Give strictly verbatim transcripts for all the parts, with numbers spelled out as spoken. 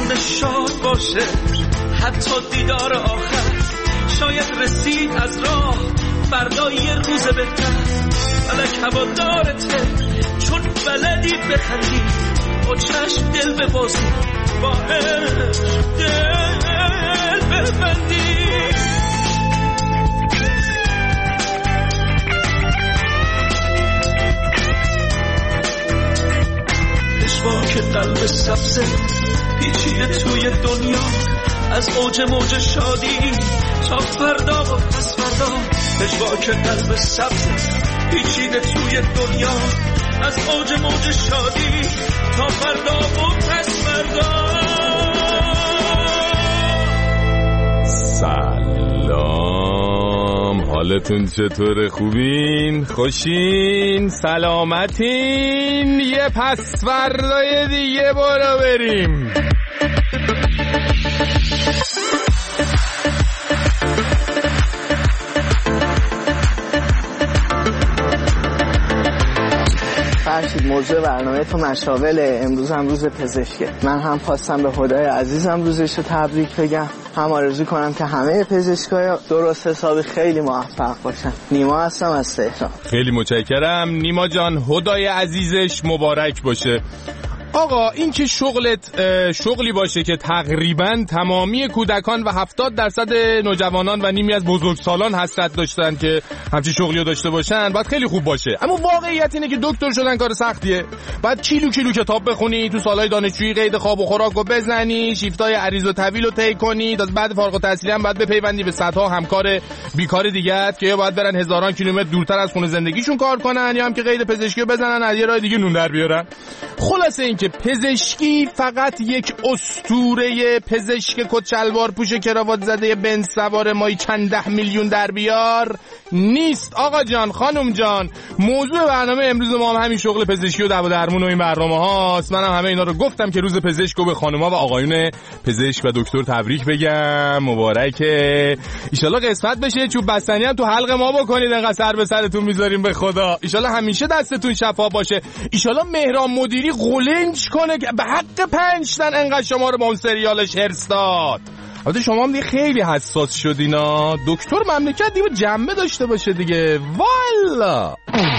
خونه شاد باشه، حتی دیدار آخر شاید رسید از راه فردا یه روز بهتر. فلک هوادارته چون بلدی بخندی، با چشم دل ببازی، با عشق دل ببندی. پشواک قلب سبزه پیچیده توی دنیا، از اوج موج شادی تا فردا و پس فردا. پشواک قلب سبزه پیچیده توی دنیا، از اوج موج شادی تا فردا و پس فردا. سلام، حالتون چطوره؟ خوبین؟ خوشین؟ سلامتین؟ یه پس فردای دیگه برو بریم. فرشید، موضوع برنامه تو مشاوله. امروز هم روز پزشکه. من هم خواستم به خدای عزیزم روزش رو تبریک بگم، هم آرزو کنم که همه پزشکای درست حسابی خیلی موفق باشن. نیما هستم از تهران. خیلی متشکرم نیما جان، خدای عزیزش مبارک باشه. آقا این که شغلت شغلی باشه که تقریبا تمامی کودکان و هفتاد درصد نوجوانان و نیمی از بزرگسالان حسرت داشتن که همچین شغلی رو داشته باشن، باید خیلی خوب باشه. اما واقعیت اینه که دکتر شدن کار سختیه. باید کیلو کیلو کتاب بخونی، تو سالهای دانشجویی قید خواب و خوراک رو بزنی، شیفتای عریض و طویل رو طی کنی، تا بعد فارغ التحصیلی هم باید بپیوندی به صدها همکار بیکار دیگه که یا باید برن هزاران کیلومتر دورتر از خونه زندگیشون کار کنن، یا هم که قید پزشکی رو بزنن از یه راه دیگه نون در بیارن. خلاصه این که پزشکی فقط یک اسطوره پزشک کچلوار پوش کراوات زده بنز سوار مایی چند ده میلیون در بیار نیست. آقا جان، خانم جان، موضوع برنامه امروز ما هم همین شغل پزشکی و دوا و درمون و این برنامه هاست. منم همه اینا رو گفتم که روز پزشک و به خانوما و آقایون پزشک و دکتر تبریک بگم. مبارکه. ان شاءالله قسمت بشه چوب بستنی هم تو حلق ما بکنید، انقدر سر به سرتون میذاریم به خدا. ان شاءالله همیشه دستتون شفا باشه. ان شاءالله مهران مدیری قلنج کنه که به حق پنج تن انقدر شما رو با اون سریالش هرس داد. البته شما هم دیگه خیلی حساس شدینا. دکتر مملکت دیگه جنبه داشته باشه دیگه. والا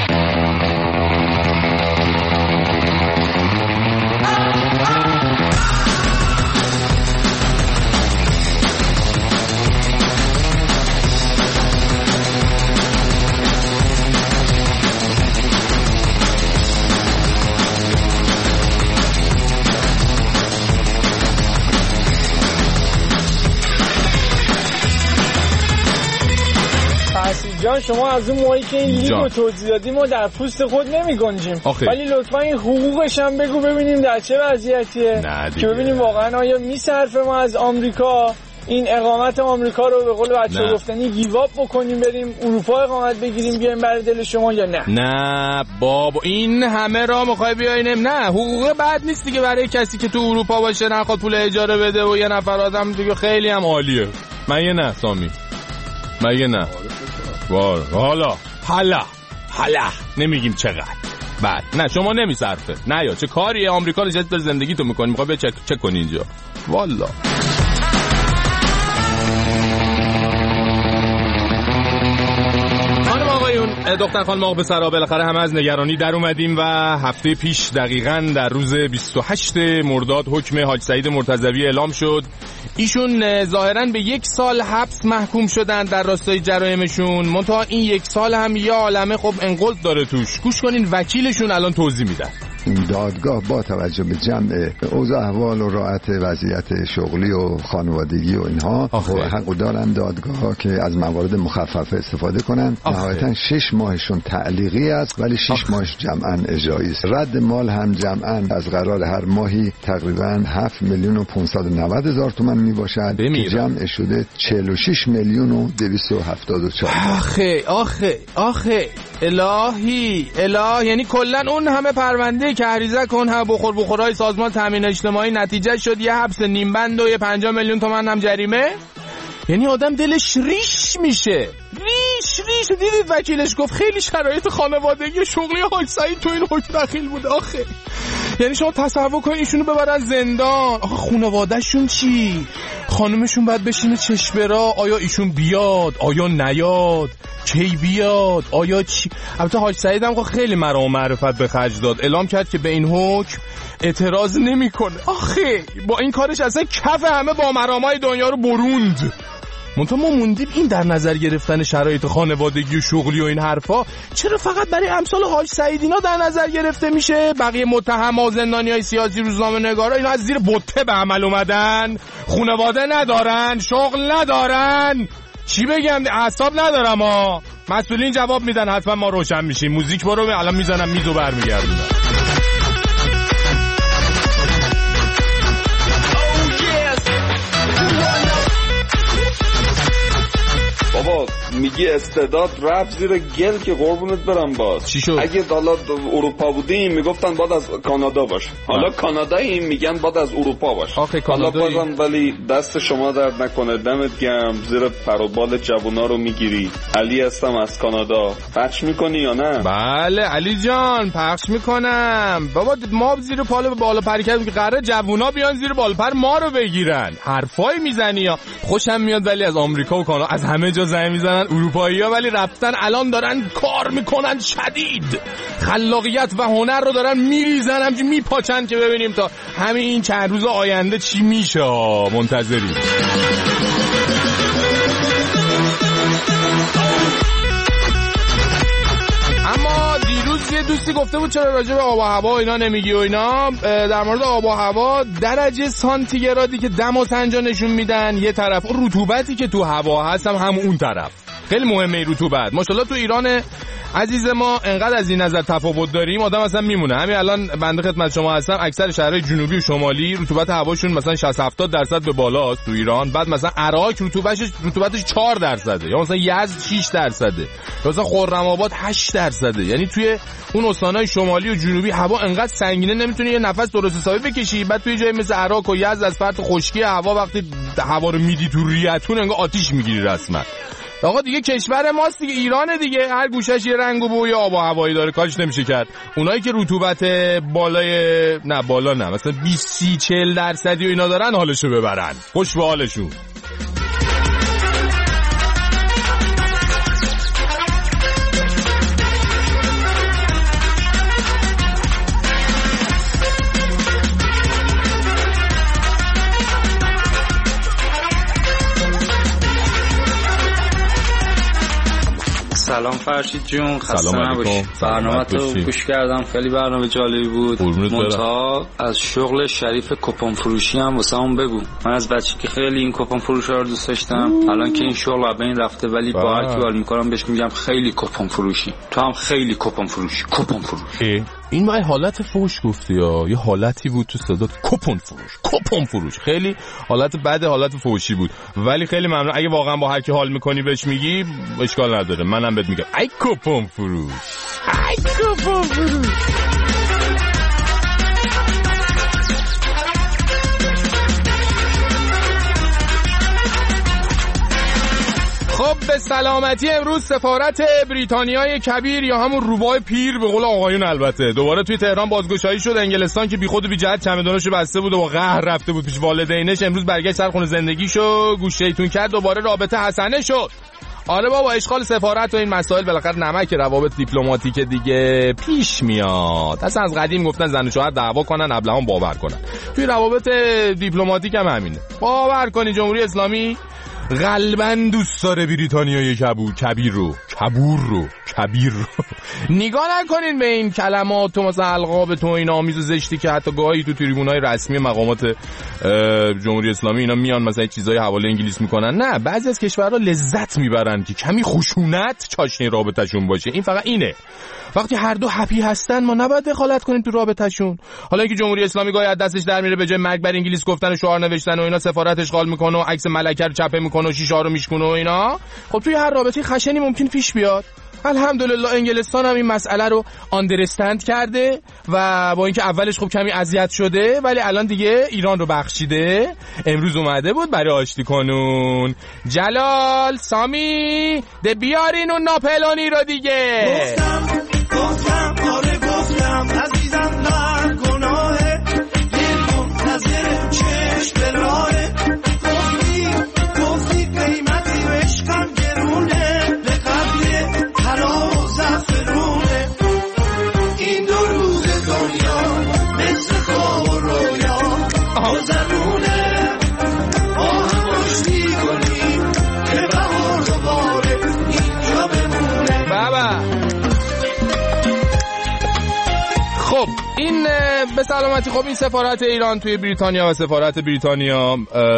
جان، شما از اون موقعی که این لیگو توضیح دادیم ما در پوست خود نمی گنجیم، ولی لطفا این حقوقش هم بگو ببینیم در چه وضعیتیه که ببینیم واقعا آیا میصرفه ما از آمریکا این اقامت آمریکا رو به قول بچه‌ها گفتنی گیواب بکنیم بریم اروپا اقامت بگیریم بیایم برای دل شما، یا نه؟ نه بابا، این همه را میخوای بیاینم؟ نه، حقوق بد نیست دیگه برای کسی که تو اروپا باشه نخواد پول اجاره بده و یه نفر آدم دیگه خیلی هم عالیه. مگه نه سامی؟ مگه نه؟ وار حالا حالا حالا نمیگیم چقدر بعد. نه شما نمیصرفه. نه یا چه کاریه؟ آمریکا نشستی داره زندگی تو میکنی، میخوای بیا چک چک کنی اینجا. والا دختر خانم آقا پسرها، بالاخره همه از نگرانی در اومدیم و هفته پیش دقیقاً در روز بیست و هشتم مرداد حکم حاج سعید مرتضوی اعلام شد. ایشون ظاهراً به یک سال حبس محکوم شدن در راستای جرایمشون، منتها این یک سال هم یه عالمه خب انقلت داره توش. گوش کنین وکیلشون الان توضیح میدن. دادگاه با توجه به جمع اوضاع احوال و راحت وضعیت شغلی و خانوادگی و اینها حق دارن دادگاه که از موارد مخففه استفاده کنن. نهایتا شش ماهشون تعلیقی است ولی شش ماهش جمعاً اجرایی است. رد مال هم جمعاً از قرار هر ماهی تقریباً هفت میلیون و پانصد و نود هزار تومان می باشد که جمع شده چهل و شش میلیون و دویست و هفتاد و چهار. آخه آخه آخه الهی اله، یعنی کلا اون همه پرونده که عریضه کن هم بخور بخورای سازمان تامین اجتماعی نتیجه شد یه حبس نیم بند و یه پنجاه میلیون تومان هم جریمه. یعنی آدم دلش ریش میشه، ریش ریش. دیدید وکیلش گفت خیلی شرایط خانوادگی شغلی حاج سعید تو این حکم دخیل بود. آخه یعنی شما تصور کنید ایشونو ببرن زندان. آخه خانواده‌شون چی؟ خانمشون باید بشینه چشمه‌را، آیا ایشون بیاد آیا نیاد، کی بیاد آیا چی. البته حاج سعید هم خیلی مرام و معرفت به خرج داد، اعلام کرد که به این حکم اعتراض نمیکنه. آخه با این کارش اصلا کف همه با مرامای دنیا رو بروند. منتها ما موندیم این در نظر گرفتن شرایط خانوادگی و شغلی و این حرفا چرا فقط برای امثال حاج سعید اینا در نظر گرفته میشه؟ بقیه متهما، زندانیای سیاسی، روزنامه‌نگارا اینا از زیر بته به عمل اومدن، خانواده ندارن، شغل ندارن. چی بگم؟ اعصاب ندارم ها. مسئولین جواب میدن، حتما ما روشن میشیم. موزیک برو، الان میزنم میزو برمیگردونم. بابا میگی استعداد رفت زیر گل که قربونت برم. باز چی شد؟ اگه حالا اروپا بودیم میگفتن بعد از کانادا باش، حالا کاناداییم میگن بعد از اروپا باش. حالا بازم ولی دست شما درد نکنه، دمت گرم، زیر پر و بال جوونا رو میگیری. علی هستم از کانادا. پخش میکنی یا نه؟ بله علی جان پخش میکنم. بابا ما زیر پال بالا پری کردیم که قراره جوونا بیان زیر بالا پر ما رو بگیرن. حرفای میزنی یا خوشم میاد، ولی از آمریکا و کانادا از همه جا زنگ میزنن اروپایی‌ها، ولی رفتن الان دارن کار میکنن شدید، خلاقیت و هنر رو دارن میریزن، همچنین میپاچن که ببینیم تا همین این چند روز آینده چی میشه. منتظریم. اما دیروز یه دوستی گفته بود چرا راجع به آب و هوا اینا نمیگی و اینا. در مورد آب و هوا درجه سانتیگرادی که دم و سنجا نشون میدن یه طرف، اون رطوبتی که تو هوا هست هم همون اون طرف. خیلی مهمه رطوبت. ماشاءالله تو ایران عزیز ما انقدر از این نظر تفاوت داریم آدم اصلا میمونه. همین الان بنده خدمت شما هستم، اکثر شهرهای جنوبی و شمالی رطوبت هواشون مثلا شصت هفتاد درصد به بالاست تو ایران. بعد مثلا عراق رطوبتش رطوبتش چهار درصده، یا مثلا یزد شش درصده، یا مثلا خرم‌آباد هشت درصده. یعنی توی اون استانهای شمالی و جنوبی هوا انقدر سنگینه نمیتونی یه نفس درست حسابی بکشی. بعد توی جای مثل عراق و یزد از فرط خشکی هوا وقتی هوا رو میدی تو ریتون انگار آتیش میگیری رسما. آقا دیگه کشور ماست دیگه، ایرانه دیگه، هر گوشش یه رنگ و بوی آب و هوایی داره، کارش نمیشه کرد. اونایی که رطوبت بالای نه بالا نه مثلا بیست چهل درصدی و اینا دارن حالشو ببرن، خوش به حالشون. سلام فرشید جون، خسته نباشی. برنامه تو گوش کردم، خیلی برنامه جالبی بود. منتها از شغل شریف کپون فروشی هم واسه هم بگو. من از بچگی که خیلی این کپون فروشا رو دوست داشتم، الان که این شغل به این رفته ولی با هر کی حال میکنم بهش میگم خیلی کپون فروشی. تو هم خیلی کپون فروشی. کپون فروشی این وای حالت فوش گفتی یا یه حالتی بود تو صدات، کپون فروش کپون فروش، خیلی حالت بد، حالت فوشی بود. ولی خیلی ممنون. اگه واقعا با هر کی حال میکنی بهش میگی اشکال نداره، منم بهت میگم ای کپون فروش، ای کپون فروش. خب به سلامتی. امروز سفارت بریتانیای کبیر یا همون روباه پیر به قول آقایون البته دوباره توی تهران بازگشایی شد. انگلستان که بیخود و بی جهت چمدوناشو بسته بود و با قهر رفته بود پیش والدینش، امروز برگشت سر خونه زندگیشو گوشه‌ایتون کرد، دوباره رابطه حسنه شد. آره بابا، اشغال سفارت و این مسائل بالاخره نمک روابط دیپلماتیک دیگه پیش میاد. اصلا از قدیم گفتن زن و شوهر دعوا کنن ابلهان باور کنن. توی روابط دیپلماتیک هم همینه. باور کنی جمهوری اسلامی غالباً دوست داره بریتانیای کبور کبیر رو کبور رو کبیر رو نگاه نکنین به این کلمات و مثلا القاب تو این آمیز و زشتی که حتی گاهی تو تریبونای رسمی مقامات جمهوری اسلامی اینا میان مثلا چیزای حواله انگلیس میکنن. نه، بعضی از کشورها لذت میبرن که کمی خشونت چاشنی رابطه‌شون باشه. این فقط اینه. وقتی هر دو هپی هستن ما نباید دخالت کنیم تو رابطه‌شون. حالا اینکه جمهوری اسلامی گاهی از دستش در میره، به جای مرگ بر انگلیس گفتن و شعار نوشتن و اینا سفارت اشغال میکنه و عکس ملکه رو چپه میکنه و شیشه رو میشکنه و اینا، خب توی هر رابطه خشنی ممکن پیش بیاد. الحمدلله انگلستان هم این مسئله رو آندرستند کرده و با اینکه اولش خب کمی اذیت شده ولی الان دیگه ایران رو بخشیده. امروز اومده بود برای آشتی کنون. جلال سامی ده بیارین اون ناپلونی رو دیگه. گفتم گفتم آره گفتم عزیزم نکنم این به سلامتی. خب این سفارت ایران توی بریتانیا و سفارت بریتانیا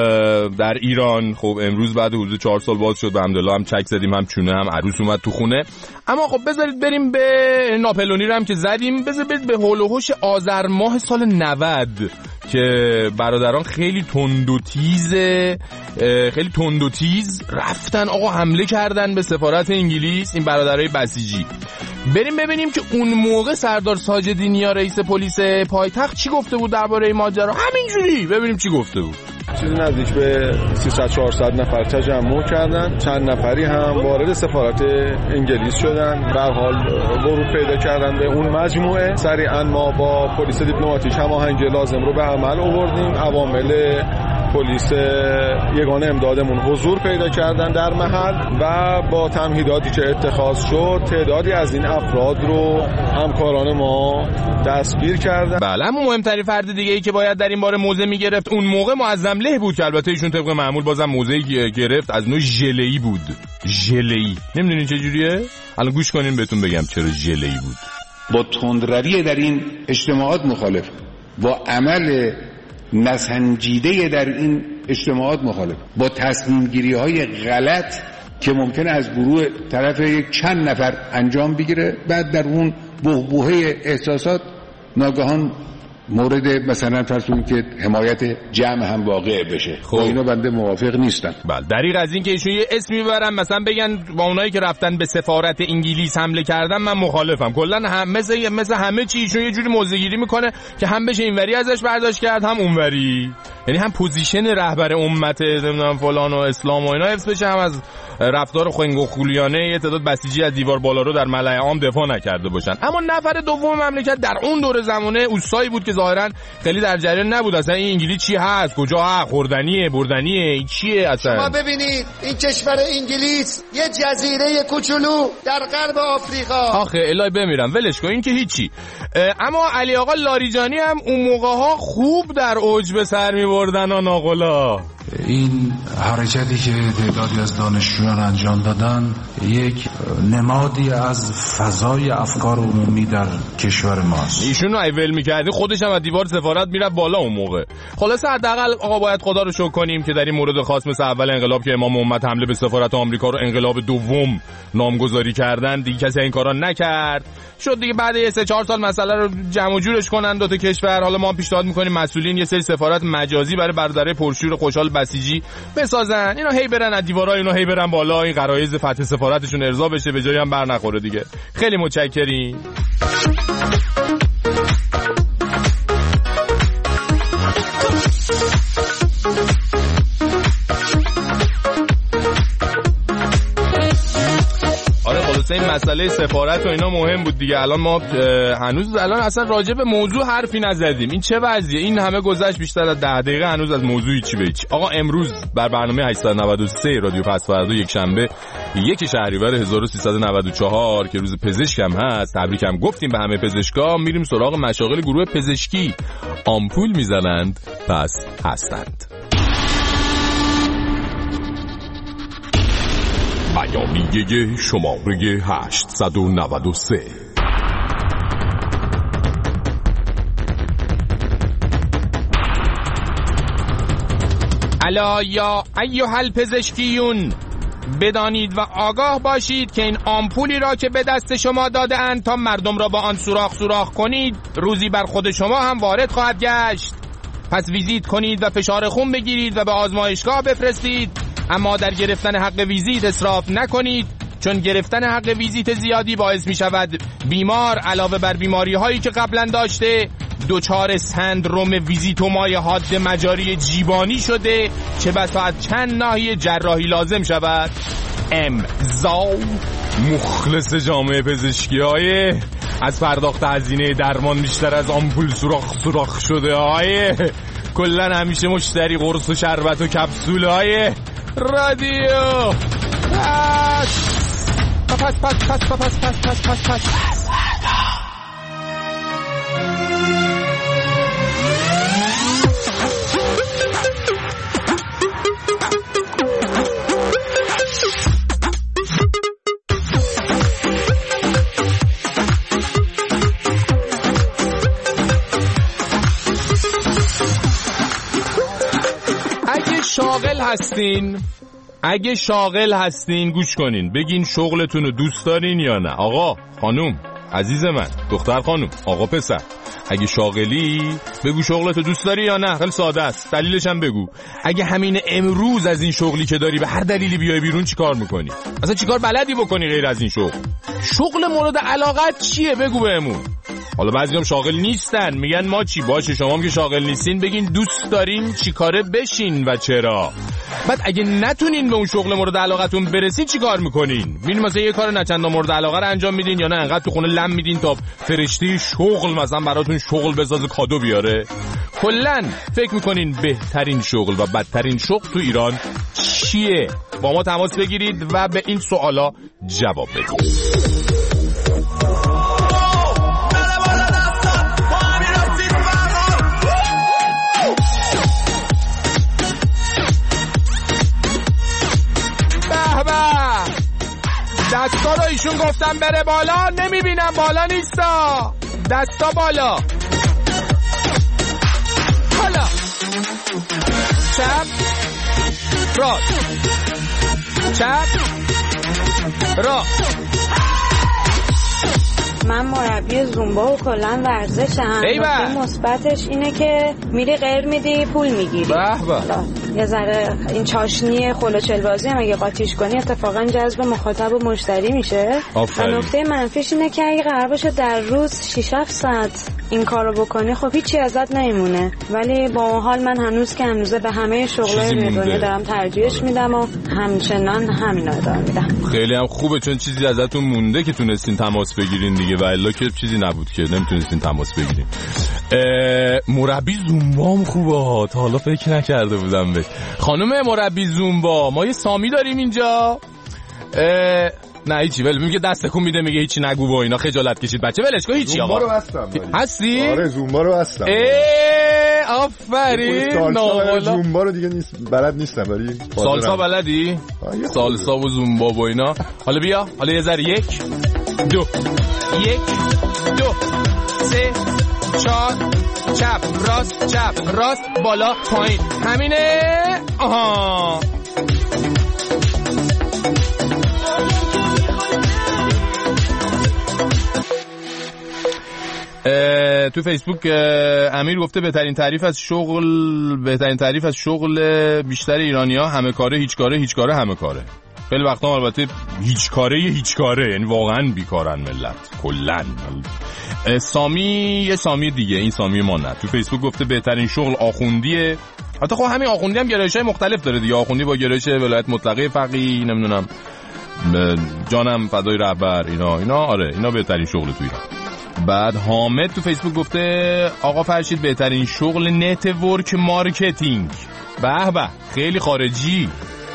در ایران خب امروز بعد حدود چهار سال باز شد. الحمدلله هم چک زدیم، هم چونه، هم عروس اومد تو خونه. اما خب بذارید بریم به ناپلونی رو هم که زدیم، بذارید برید به هول و هوش آذر ماه سال نود که برادران خیلی تند و تیز خیلی تند و تیز رفتن آقا حمله کردن به سفارت انگلیس، این برادرای بسیجی. بریم ببینیم که اون موقع سردار ساجدی نیا رئیس پلیس پایتخت چی گفته بود درباره این ماجرا. همینجوری ببینیم چی گفته بود. چیزی نزدیک به سیصد چهارصد نفر تجمع کردن، چند نفری هم وارد سفارت انگلیس شدن. به هر حال ورود پیدا کردن به اون مجموعه. سریعا ما با پلیس دیپلماتیک هماهنگی لازم رو به عمل آوردیم. عوامل پلیس یگانه امدادمون حضور پیدا کردن در محل و با تمهیداتی که اتخاذ شد تعدادی از این افراد رو همکاران ما دستگیر کردن. بله، اما مهمترین فرد دیگه ای که باید در این باره موضع میگرفت اون موقع معظم له بود که البته ایشون طبق معمول بازم موضعی گرفت از نوع ژله‌ای بود. ژله‌ای نمیدونین چه جوریه؟ الان گوش کنین بهتون بگم چرا ژله‌ای بود. با تندروی در این اجتماعات مخالف، با عمل نسنجیده در این اجتماعات مخالف، با تصمیم گیری های غلط که ممکنه از گروه طرف یک چند نفر انجام بگیره، بعد در اون بحبوحه احساسات ناگهان مورد مثلا فرض کنید که حمایت جمع هم واقع بشه. خب اینا بنده موافق نیستم. بله، دریغ از این که ایشون یه اسم میبرن مثلا بگن با اونایی که رفتن به سفارت انگلیس حمله کردن من مخالفم. کلا هم مثل مثل همه چی ایشون یه جوری موضع‌گیری میکنه که هم بشه اینوری ازش برداشت کرد هم اونوری، یعنی هم پوزیشن رهبر امت نمیدونم فلان و اسلام و اینا حفظ بشه، هم از رفتار خنگ و خولیانه یه تعداد بسیجی از دیوار بالا رو در ملأ عام دفاع نکرده باشن. اما نفر دوم مملکت در اون دور زمانه اوسایی بود که ظاهرا خیلی در جریان نبود اصلا این انگلیس چی هست، کجا هست، خوردنیه، بردنیه، این چیه اصلا. شما ببینید این کشور انگلیس یه جزیره کوچولو در غرب آفریقا. آخه الهی بمیرم ولش کن، این که هیچی. اما علی آقا لاریجانی هم اون موقع ها خوب در اوج به سر می‌بردن آناغلا. این حرکتی که تعدادی از دانشجویان انجام دادن یک نمادی از فضای افکار عمومی در کشور ماست. ایشونو ایول می‌کردی خودش هم از دیوار سفارت میرفت بالا اون موقع. خلاصه حداقل آقا باید خدا رو شکر کنیم که در این مورد خاص مثل اول انقلاب که امام محمد حمله به سفارت آمریکا رو انقلاب دوم نامگذاری کردن، دیگه کسی این کارا نکرد. شد دیگه بعد یه سه چهار سال مسئله رو جمع و جورش کنن دو تا کشور. حالا ما پیشنهاد می‌کنیم مسئولین یه سری سفارت مجازی برای برادرای پرشور خوشحال بسیجی بسازن، اینا هی برن از دیوارا، اینا هی برن بالا، این غرایز فتح سفارتشون ارضا بشه، به جایی هم بر نخوره دیگه. خیلی متشکریم. این مسئله سفارت و اینا مهم بود دیگه. الان ما هنوز الان اصلا راجع به موضوع حرفی نزدیم. این چه وضعیه؟ این همه گذشت بیشتر از ده دقیقه هنوز از موضوعی چی به چی. آقا امروز بر برنامه هشتصد و نود و سه رادیو پس فردا یک شنبه یک شهریور هزار و سیصد و نود و چهار که روز پزشکم هست، تبریکم گفتیم به همه پزشکا. میریم سراغ مشاغل گروه پزشکی. آمپول میزنند پس هستند. بیانیه شماره هشتصد و نود و سه. الا یا ایها الپزشکیون، بدانید و آگاه باشید که این آمپولی را که به دست شما داده اند تا مردم را با آن سوراخ سوراخ کنید، روزی بر خود شما هم وارد خواهد گشت. پس ویزیت کنید و فشار خون بگیرید و به آزمایشگاه بفرستید، اما در گرفتن حق ویزیت اسراف نکنید، چون گرفتن حق ویزیت زیادی باعث می شود بیمار علاوه بر بیماری هایی که قبلا داشته دچار سندروم ویزیتومای حاد مجاری جیبانی شده، چه بسا از چند ناحیه جراحی لازم شود. امضا مخلص جامعه پزشکی های از پرداخت هزینه درمان بیشتر از آمپول سوراخ سوراخ شده های کلن همیشه مشتری قرص و شربت و کپسول های رادیو پس پس پس پس پس پس پس پس پس پس شاغل هستین اگه شاغل هستین گوش کنین، بگین شغلتون رو دوست دارین یا نه. آقا، خانوم، عزیز من، دختر خانوم، آقا پسر، اگه شاغلی بگو شغلتو دوست داری یا نه. خیلی ساده است، دلیلش هم بگو. اگه همین امروز از این شغلی که داری به هر دلیلی بیای بیرون چیکار میکنی؟ اصلا چیکار بلدی بکنی غیر از این شغل؟ شغل مورد علاقت چیه؟ بگو بهمون. حالا بعضیام شاغل نیستن میگن ما چی؟ باشه، شما هم که شاغل نیستین بگین دوست دارین چیکاره بشین و چرا. بعد اگه نتونین به اون شغل مورد علاقتون برسین چیکار میکنین؟ میبینید مثلا یه کار نچندا مورد علاقه رو انجام میدین یا نه انقدر تو خونه لم میدین تا فرشته شغل مثلا براتون شغل بسازه کادو بیاره؟ کلا فکر میکنین بهترین شغل و بدترین شغل تو ایران چیه؟ با ما تماس بگیرید و به این سوالا جواب بدید. دستا رو ایشون گفتم بره بالا، نمیبینم بالا نیستا. دستا بالا. حالا چپ راست، چپ راست. من مربی زومبا و کلن ورزشم. نکته مثبتش اینه که میری غیر میدی پول میگیری. به به. یه ذره این چاشنی خلوچل بازی هم اگه قاطیش کنی اتفاقا جذب مخاطب و مشتری میشه. و نکته منفیش اینه که اگه قرار باشه در روز شش هفت ساعت این کارو بکنی خب هیچی ازت نمیمونه. ولی با اون حال من هنوز که هنوزه به همه شغلای دنیا دارم ترجیحش میدم و همچنان همینا ادامه میدم. خیلی هم خوبه چون چیزی ازتون مونده که تونستین تماس بگیرین دیگه، و الا که چیزی نبود که نمیتونستین تماس بگیرین. مربی زومبا هم خوبه، تا حالا فکر نکرده بودم بهش. خانم مربی زومبا، ما یه سامی داریم اینجا. نه هیچی، ولی میگه دست تکون میده میگه هیچی نگو و اینا، خجالت کشید بچه، ولش کن. هیچی آقا، زومبا رو بستم. هستی؟ آره زومبا رو بستم. آفرین. ناوالا زومبا رو دیگه نیست بلد نیستم، ولی سالسا بلدی؟ سالسا و زومبا و اینا. حالا بیا، حالا یه ذره یک دو یک دو سه چهار، چپ راست چپ راست بالا پایین، همینه. آها تو فیسبوک امیر گفته بهترین تعریف از شغل بهترین تعریف از شغل بیشتر ایرانی‌ها همه کاره هیچ کاره هیچ کاره همه کاره. خیلی وقتا البته هیچ کاره هیچ کاره، یعنی واقعا بیکارن ملت کلن. سامی یه سامی دیگه، این سامی ما نه، تو فیسبوک گفته بهترین شغل آخوندیه. حتی خب همین آخوندی هم گرایش‌های مختلف داره دیگه. آخوندی با گرایش ولایت مطلقه فقیه، نمیدونم جانم فدای رهبر، اینا اینا آره اینا بهترین شغل تو ایران. بعد حامد تو فیسبوک گفته آقا فرشید بهترین شغل نتورک مارکتینگ. به به، خیلی خارجی.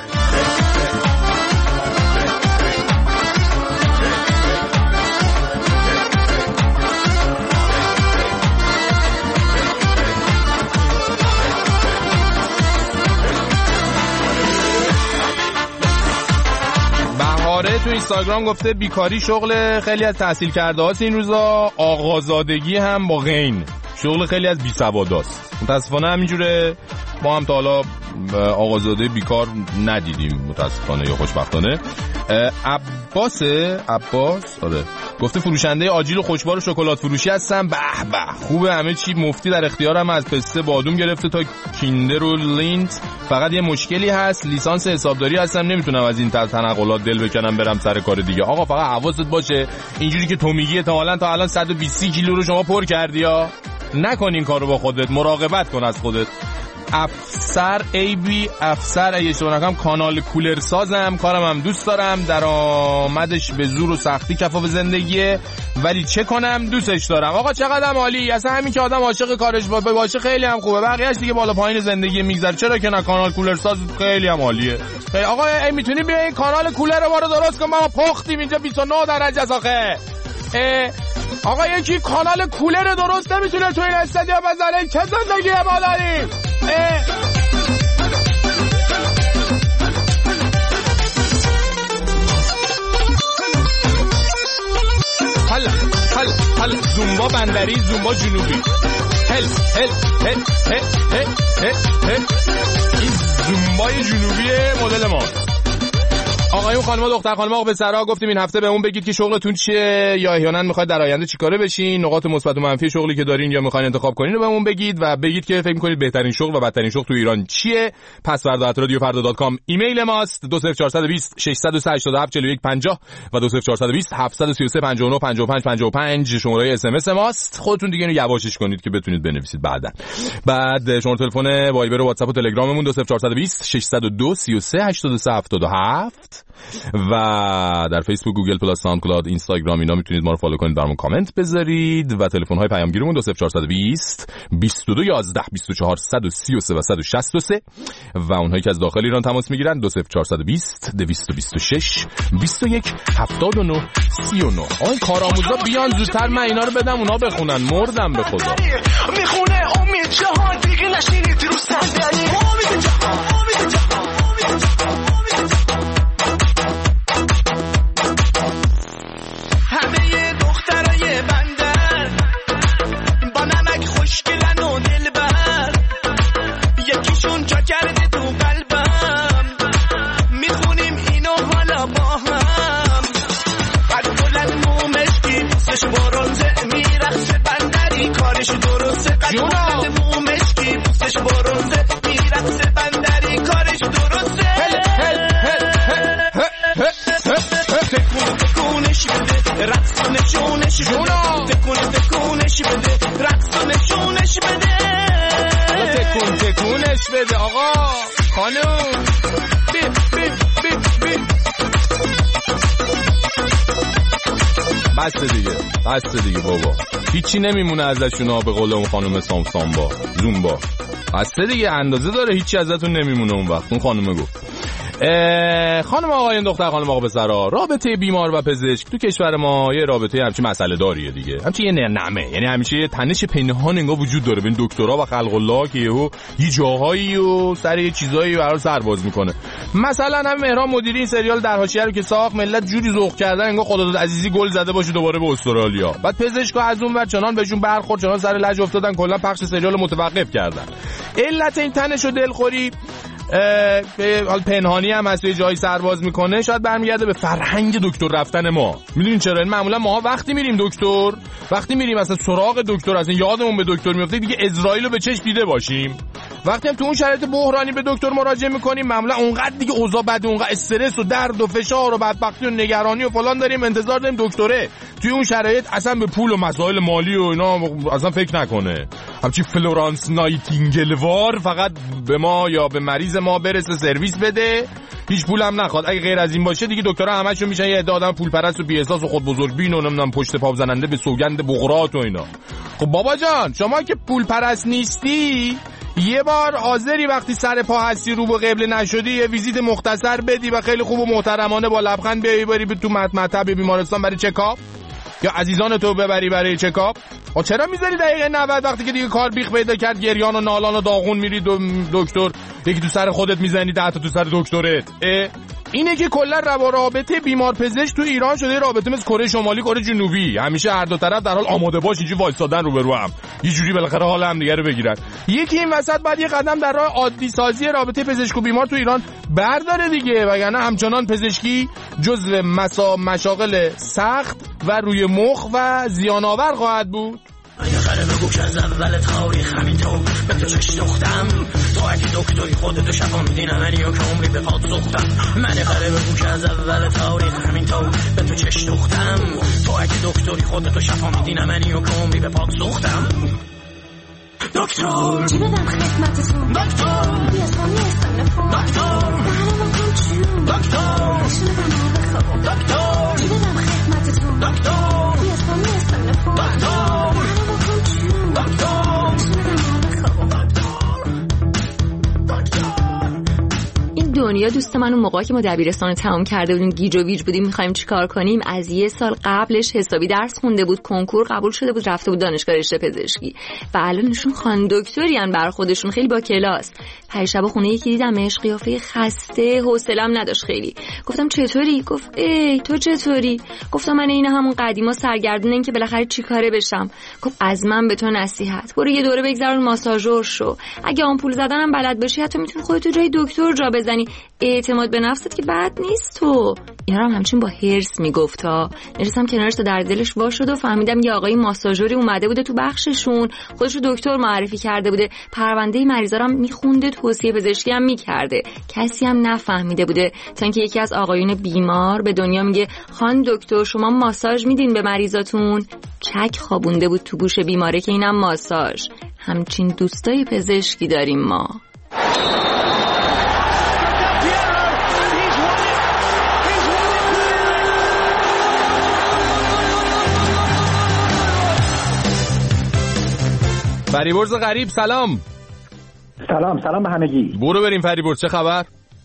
تو اینستاگرام گفته بیکاری شغل خیلی از تحصیل کرده هاست این روزا، آقازادگی هم با غین شغل خیلی از بی سواداست. متاسفانه همینجوره، ما هم تا حالا آقازاده بیکار ندیدیم متاسفانه یا خوشبختانه. عباس عباس آره گفته فروشنده آجیل و خوشبار و شکلات فروشی هستم. به به خوبه، همه چی مفتی در اختیارم، از پسته بادوم گرفته تا کیندر و لینت. فقط یه مشکلی هست، لیسانس حسابداری هستم، نمیتونم از این تنقلات دل بکنم برم سر کار دیگه. آقا فقط حواست باشه اینجوری که تو میگی تا حالا تا الان صد و بیست کیلو رو شما پر کردی ها، نکن این کارو با خودت، مراقبت کن از خودت. افسر ای بی افسر اگه اشتباه نکنم کانال کولر سازم، کارم هم دوست دارم، درآمدش به زور و سختی کفاف زندگیه، ولی چه کنم دوستش دارم. آقا چقدر عالی، اصلا همین که آدم عاشق کارش باشه خیلی هم خوبه، بقیه‌اش دیگه بالا پایین زندگی میگذره. چرا که نه، کانال کولر ساز خیلی هم عالیه. خیلی آقا ای میتونی بیا این کانال کولر ما رو درست کن، ما پختیم اینجا بیست و نه درجه است آخه. آقا یکی کانال کولر درست نمیتونه تو این استادیو بزنه، چه زندگی ما داریم؟ حالا حالا حالا زومبا بندری، زومبا جنوبی، هل هل هل هل هل هل هل زومبای جنوبی مدل ما. آقایون خانم‌ها دختر خانم‌ها پسرها گفتیم این هفته بهمون بگید که شغلتون چیه یا احیانا می‌خواید در آینده چیکاره بشین، نقاط مثبت و منفی شغلی که دارین یا می‌خواید انتخاب کنین رو بهمون بگید و بگید که فکر می‌کنید بهترین شغل و بدترین شغل تو ایران چیه. پسورد ات رادیو فردا دات کام ایمیل ماست. دو صفر چهار دو صفر شش صفر سه هشت هفت چهار یک پنجاه و دو صفر چهار دو صفر هفت سه سه پنج نه پنج پنج پنج پنج شماره اس ام اس ماست. خودتون دیگه اینو یواشش کنید که بتونید بنویسید بعدا. بعد شماره تلفن وایبر و واتساپ و تلگراممون دو صفر چهار دو صفر شش صفر دو سه سه هشت سه هفت هفت و در فیسبوک، گوگل پلاس، ساوند کلاود، اینستاگرام اینا میتونید ما رو فالو کنید، برامون کامنت بذارید و تلفن های پیامگیرمون دو صفر چهار دو صفر بیست و دو یازده بیست و چهار صد و سی و سه و صد و شصت و سه و اونهایی که از داخل ایران تماس میگیرن دو صفر چهار دو صفر دویست و بیست و شش بیست و یک هفتاد و نه سی و نه. آقای کارآموزا بیان زودتر من اینا رو بدم اونا بخونن، مردم به خدا. میخونه امید جهان دیگه نشینید رو صندلی، امید جهان امید جهان امید جهان همه دخترای بندر با نمک خوشگلن و دلبر، یکیشون جا کرده تو قلبم، میخونیم اینو حالا با هم. قد بلند مومشکی پوستش برونزه، میرخصه بندری کارش درسته. قد بلند مومشکی پوستش برونزه، میرخصه بندری کارش درسته. تکونش بده رقص و نشونش بده، تکون تکونش بده رقص و نشونش بده، تکون تکونش بده. آقا خانم بی بی بی بی بسته دیگه بسته دیگه بابا، هیچی نمیمونه ازشون ها. به قول اون خانم سامسامبا زومبا بسته دیگه، اندازه داره، هیچی ازتون نمیمونه اون وقت. اون خانمه گفت. خانم آقایان دختر خانم آقا پسرا، رابطه بیمار و پزشک تو کشور ما یه رابطه همچین مسئله داریه دیگه، همچین یه نعمه، یعنی همیشه یه تنش پنهان انگار وجود داره بین دکترا و خلق الله که یهو یه جاهایی و سر یه چیزایی برای سرباز میکنه. مثلا هم مهران مدیری این سریال در حاشیه رو که ساخت، ملت جوری ذوق کردن انگار خداداد عزیزی گل زده باشه دوباره به استرالیا. بعد پزشکا از اون ور چنان بهشون برخورد، چنان سر لج افتادن کلا پخش سریال متوقف کردن. علت این تنش و دلخوری که حال پنهانی هم هست، یه جایی سرباز میکنه، شاید برمیگرده به فرهنگ دکتر رفتن ما. میدونین چرا؟ این معمولا ما وقتی میریم دکتر، وقتی میریم اصلا سراغ دکتر، اصلا یادمون به دکتر میفته دیگه اسرائیل رو به چشم دیده باشیم. وقتی هم تو اون شرایط بحرانی به دکتر مراجعه میکنیم، معمولا اونقدر دیگه اوضاع بده، اونقدر استرس و درد و فشار و بدبختی و نگرانی و فلان داریم، انتظار داریم دکتره توی اون شرایط اصلا به پول و مسائل مالی و اینا اصلا فکر نکنه. همچی فلورانس نایتینگلوار فقط به ما یا به مریض ما برسه سرویس بده، هیچ پولم نخواد. اگه غیر از این باشه دیگه دکترها همشون میشن یه عده آدم پول پرست و بی احساس و خود بزرگبین و نمیدونم پشت پا زننده به سوگند بقرات و اینا. خب بابا جان شما که پول پرست نیستی، یه بار حاضری وقتی سر پا هستی رو به قبله نشدی یه ویزیت مختصر بدی و خیلی خوب و محترمانه با لبخند بیای بری تو مطب بیمارستان برای چکاپ، یا عزیزان تو ببری برای چکاپ؟ و چرا میذاری دقیقه نود وقتی که دیگه کار بیخ پیدا کرد گریان و نالان و داغون میری دو دکتر، یکی تو سر خودت میزنی ده تا تو سر دکترت؟ اینه که کلا رابطه بیمار پزشک تو ایران شده رابطه مثل کره شمالی کره جنوبی، همیشه هر دو طرف در حال آماده باش اینجوری وایسادن رو به رو هم، یه جوری بالاخره حال هم دیگه رو بگیرن. یکی این وسط بعد یه قدم در راه عادی سازی رابطه پزشک و بیمار تو ایران برداره دیگه، وگرنه همچنان پزشکی جزو مسا مشاغل سخت و روی مخ و زیان آور خواهد بود. اگه خره بگو که از اول تاریخ همینطور به تو چش دختم، تو اگه دکتری خودتو شفا میدین منی و که عمری به پاد سختم. من خره بگو که از اول تاریخ همینطور به تو چش دختم، تو اگه دکتری خودتو شفا میدین منی و که عمری به پاد سختم. دکتر چی بدم خدمتتون؟ دکتر بی اسلامی استانفون، دکتر بهرمان کن چون، دکتر دکتر چی بدم خدمتتون؟ دکتر بی اسلامی استانفون، دکتر این دنیا دوست من اون موقعی که ما دبیرستان تمام کرده بودیم گیج و ویج بودیم می‌خوایم چیکار کنیم، از یه سال قبلش حسابی درس خونده بود، کنکور قبول شده بود، رفته بود دانشگاه رشته پزشکی و الانشون خان دکترین بر خودشون، خیلی با کلاس. پریشب خونه یکی دیدمش قیافه خسته، حوصله‌ام نداشت خیلی. گفتم چطوری؟ گفت ای تو چطوری؟ گفتم من این همون قدیما سرگردونم که بالاخره چیکاره بشم. گفت از من به تو نصیحت، برو یه دوره بگذرون ماساژور شو، اگه آمپول زدنم بلد باشی حتی میتونی خودت جای دکتر جا بزنی، اعتماد به نفست که بد نیست تو. اینا هم همچین با هرس میگفتا. نشستم کنارش تا در دلش وا شد و فهمیدم یه آقای ماساژوری اومده بوده تو بخششون، خودش رو دکتر معرفی کرده بوده، پرونده مریضا رو هم میخونده، توصیه پزشکی هم میکرده، کسی هم نفهمیده بوده تا اینکه یکی از آقایون بیمار به دنیا میگه خان دکتر شما ماساژ میدین به مریضاتون؟ چک خوابونده بود تو گوش بیماره که اینم ماساژ. همچین دوستای پزشکی داریم ما. فریبرز غریب سلام. سلام سلام به همگی. برو بریم فریبرز، چه خبر؟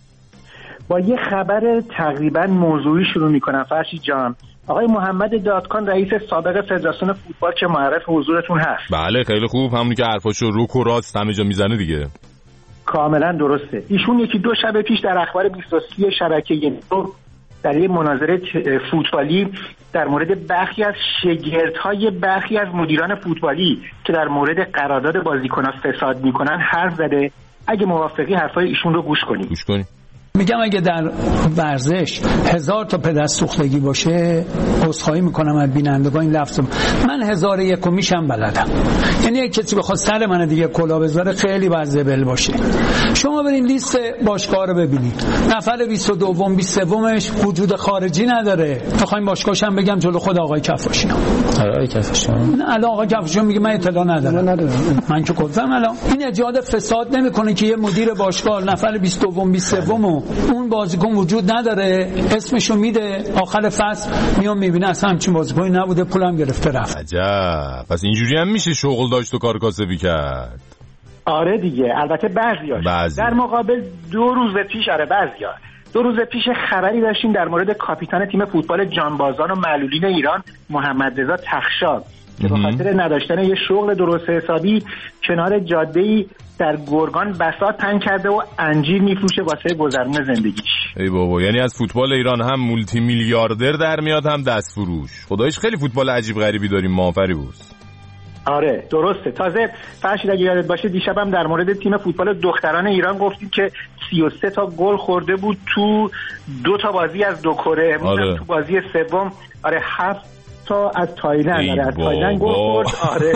با یه خبر تقریبا موضوعی شروع میکنم فرشید جان. آقای محمد دادکان رئیس سابق فدراسیون فوتبال که معرف حضورتون هست. بله خیلی خوب، همونی که حرفاشو رو و راست همه جا میزنه دیگه. کاملا درسته. ایشون یکی دو شب پیش در اخبار بیست و سه شبکه نو در یک مناظره فوتبالی در مورد برخی از شگردهای برخی از مدیران فوتبالی که در مورد قرارداد بازیکنان فساد میکنن حرف زده. اگه موافقی حرفای ایشون رو گوش کنیم. گوش کنیم. میگم اگه در ورزش هزار تا پدر سوختگی باشه، عذرخواهی میکنم از بینندگان این لفظ، من هزار یکمیشم بلدم. یعنی یک کسی بخواد سر من دیگه کلا بذاره خیلی باید زبل باشه. شما برین لیست باشگاه رو ببینید، نفر بیست و دو بیست و سه وجود خارجی نداره. میخوایم باشگاهش هم بگم جلو خود آقای کفاشیان. آقای کفاشیان الان آقای کفاشیان میگه من اطلاع ندارم. ندارم. من که گفتم الان این ایجاد فساد نمیکنه که یه مدیر باشگاه نفر بیست و دو بیست و سه اون بازیکن وجود نداره، اسمشو میده، آخر فصل میام میبینه اصلا همچین بازیکنی نبوده، پولم گرفته رفت. عجب، پس اینجوری هم میشه شغل داشت و کار کاسبی کرد. آره دیگه، البته بعضیاش. بعضی. در مقابل دو روز پیش آره بعضیا دو روز پیش خبری داشتیم در مورد کاپیتان تیم فوتبال جانبازان و معلولین ایران محمد رضا تخشاب که به خاطر نداشتن یه شغل درست حسابی کنار جاده‌ای در گرگان بساط تنگ کرده و انجیر میفروشه واسه گذرون زندگیش. ای بابا، یعنی از فوتبال ایران هم مولتی میلیاردر در میاد هم دست فروش. خدایش خیلی فوتبال عجیب غریبی داریم ما فریبرز. آره درسته. تازه فرشید اگه یادت باشه دیشبم در مورد تیم فوتبال دختران ایران گفتیم که سی و سه تا گل خورده بود تو دو تا بازی از دو کره. آره. تو بازی سوم آره هفت تا از تایلند آره از تایلند گل خورد. آره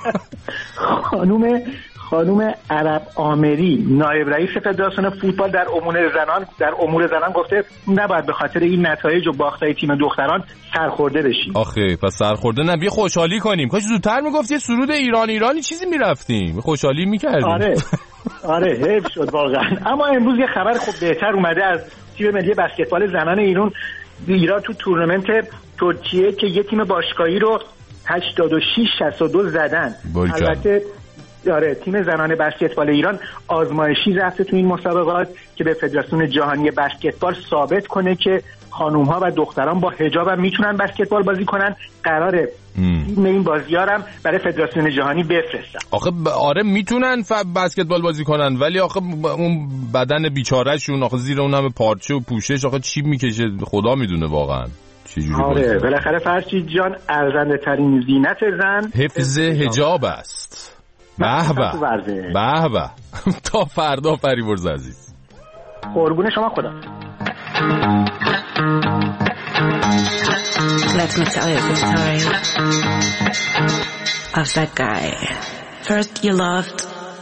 خانوم خانوم عرب آمری نایب رئیس فدراسیون فوتبال در امور زنان در امور زنان گفته نباید به خاطر این نتایج و باختای تیم دختران سرخورده بشیم. آخه پس سرخورده نه، بیا خوشحالی کنیم. کاش زودتر میگفتی سرود ایران ایرانی چیزی میرفتیم، خوشحالی میکردیم. آره آره حیف شد واقعا. اما امروز یه خبر خوب بهتر اومده از تیم ملی بسکتبال زنان ایران ایران تو تورنمنت ترکیه که یه تیم باشگاهی رو هشتاد و شش شصت و دو زدن. البته آره تیم زنان بسکتبال ایران آزمایشی رفته تو این مسابقات که به فدراسیون جهانی بسکتبال ثابت کنه که خانوم‌ها و دختران با حجاب هم میتونن بسکتبال بازی کنن. قراره این این بازی‌ها هم برای فدراسیون جهانی بفرستن. آخه ب... آره میتونن ف... بسکتبال بازی کنن، ولی آخه اون بدن بیچاره‌شون آخه زیر اون همه پارچه و پوشش آخه چی میکشه خدا میدونه واقعا. آره بالاخره فرشید جان ارزنده ترین زینت زن حفظ حجاب است. به به به به. تا فردا فریبرز عزیز. قربون شما خدا. Let me tell you the story of that guy. First you loved,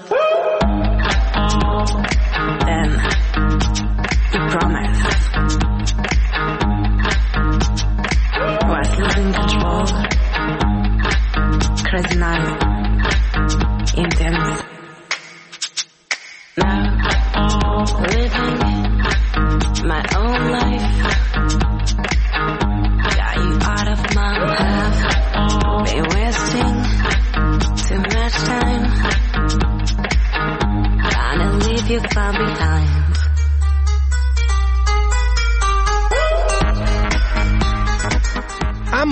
then you promised. Was losing control, crazy night, intense. Now living my own life. Got you out of my path. Been wasting too much time. Trying to leave you far behind.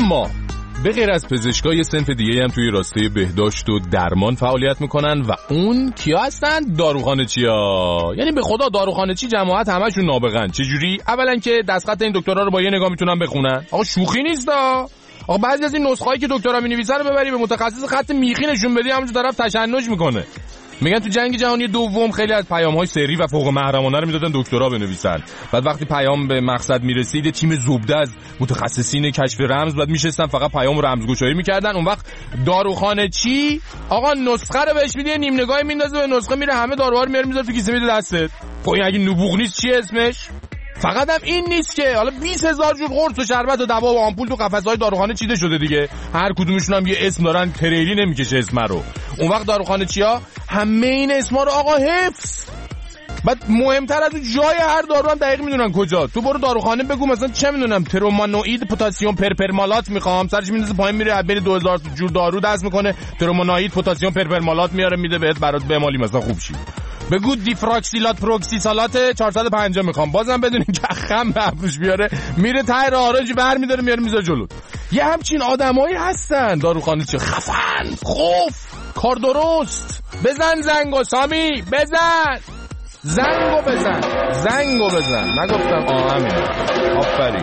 اما به غیر از پزشکا یه صنف دیگه هم توی راسته بهداشت و درمان فعالیت میکنن و اون کیا هستن؟ داروخانه چیا. یعنی به خدا داروخانه چی جماعت همشون نابغن. چجوری؟ اولا که دستخط این دکترا رو با یه نگاه میتونن بخونن. آقا شوخی نیستا. آقا بعضی از این نسخه‌ای که دکترا می‌نویسن رو ببری به متخصص خط میخی نشون بدی همونجا طرف تشنج میکنه. میگن تو جنگ جهانی دوم خیلی از پیام‌های سری و فوق محرمانه رو میدادن دکترا بنویسن. بعد وقتی پیام به مقصد میرسید یه تیم زبده از متخصصین کشف رمز بعد میشستن فقط پیامو رمزگشایی میکردن. اون وقت داروخانه چی؟ آقا نسخه رو بهش میده نیم نگاهی میندازه به نسخه میره همه داروها رو میاره میذاره تو کیسه میده دستت. خب این اگه نبوغ نیست چی اسمش؟ فقط هم این نیست که حالا بیست هزار جور قرص و شربت و دوا و آمپول تو قفسه‌های داروخانه چیده شده دیگه. هر کدومشون هم یه اسم دارن، تریلی نمیکشه اسم رو. اون وقت داروخانه چیا؟ همه این اسما رو آقا حفظ. بعد مهمتر از اون جای هر دارو هم دقیق میدونن کجا. تو برو داروخانه بگو مثلا چه میدونم ترومانوئید پتاسیم پرپرمالات میخوام، سرش میندازه پایین میره بین دو هزار جور دارو دست میکنه ترومانوئید پتاسیم پرپرمالات میاره میده بهت برات بمالی مثلا خوب شی. بگو دیفراکسیلات پروکسیسالات چهارصد و پنجاه میخوام، بازم بدونین که خم به ابروش بیاره میره تای آرنج برمی‌داره میاره میذاره جلو. یه همچین آدمایی هستن داروخانه چه خفن خوف کار درست. بزن زنگو سامی بزن زنگو بزن زنگو بزن نگفتم آه همین. آفرین.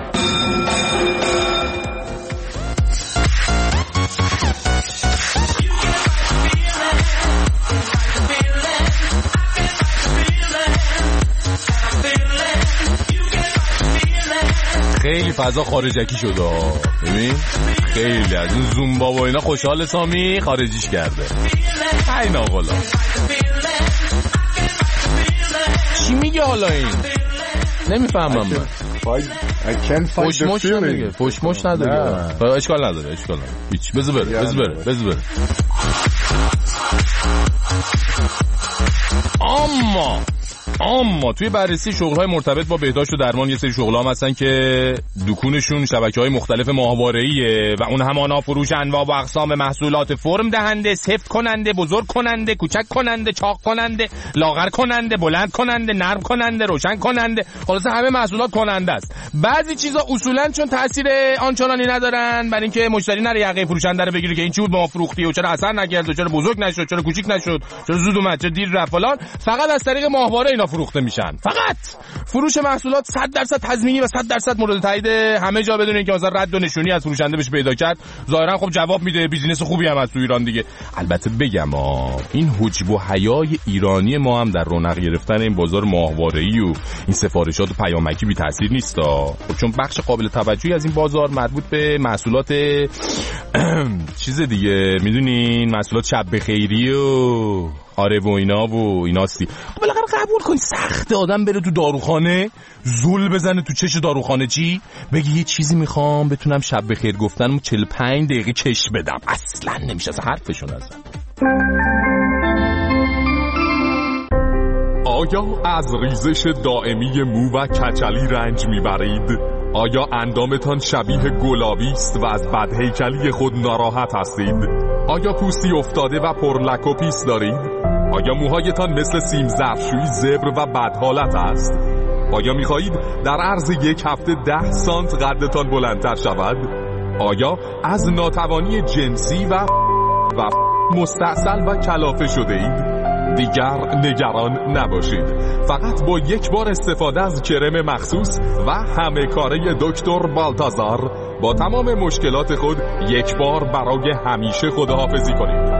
خیلی فضا خارجکی شده ببین، خیلی از اون زومبا و اینا خوشحال سامی خارجیش کرده. این آقالا چی میگه حالا این؟ نمیفهمم من. فوشموش نمیگه، فوشموش نداره. اشکال نداره اشکال نداره هیچ. بذار بره بذار بره بذار بره. اما اما توی بررسی شغل‌های مرتبط با بهداشت و درمان یه سری شغل‌ها هم هستن که دکونشون شبکه‌های مختلف ماهواره‌ایه و اون همانا فروش انواع و اقسام محصولات فرم دهنده، سفت کننده، بزرگ کننده، کوچک کننده، چاق کننده، لاغر کننده، بلند کننده، نرم کننده، روشن کننده، خلاصه همه محصولات کننده است. بعضی چیزا اصولاً چون تاثیر آنچنانی ندارن برای اینکه مشتری نره یقه فروشنده رو بگیره که این چی بود ما فروختی و چرا اثر نکرد و چرا بزرگ نشد چرا کوچیک نشد چرا زود اومد چرا دیر رفت فلان، فقط از طریق ماهواره اینا فروخته میشن. فقط فروش محصولات صد درصد تضمینی و صد درصد مورد تایید همه جا بدون اینکه مثلا رد و نشونی از فروشنده بشه پیدا کرد. ظاهرا خب جواب میده، بیزینس خوبی هم از تو ایران دیگه. البته بگم ها این حجب و حیای ایرانی ما هم در رونق گرفتن این بازار ماهواره‌ای و این سفارشات و پیامکی بی تاثیر نیستا، چون بخش قابل توجهی از این بازار مربوط به محصولات چیز دیگه میدونین، محصولات شب بخیری و آره و اینا و ایناستی. بالاخره قبول کن سخته آدم بره تو داروخانه زول بزنه تو چش داروخانه چی بگی یه چیزی میخوام بتونم شب بخیر گفتنمو چهل و پنج دقیقه چش بدم. اصلا نمیشه از حرفشون ازن. آیا از ریزش دائمی مو و کچلی رنج میبرید؟ آیا اندامتان شبیه گلابی است و از بدهیکلی خود ناراحت هستید؟ آیا پوستی افتاده و پرلک و پیس دارید؟ آیا موهایتان مثل سیم ظرفشویی زبر و بدحالت است؟ آیا می‌خواهید در عرض یک هفته ده سانت قدتان بلندتر شود؟ آیا از ناتوانی جنسی و و مستعسل و کلافه شده اید؟ دیگر نگران نباشید. فقط با یک بار استفاده از کرم مخصوص و همه کاره دکتر بالتازار با تمام مشکلات خود یک بار برای همیشه خداحافظی کنید.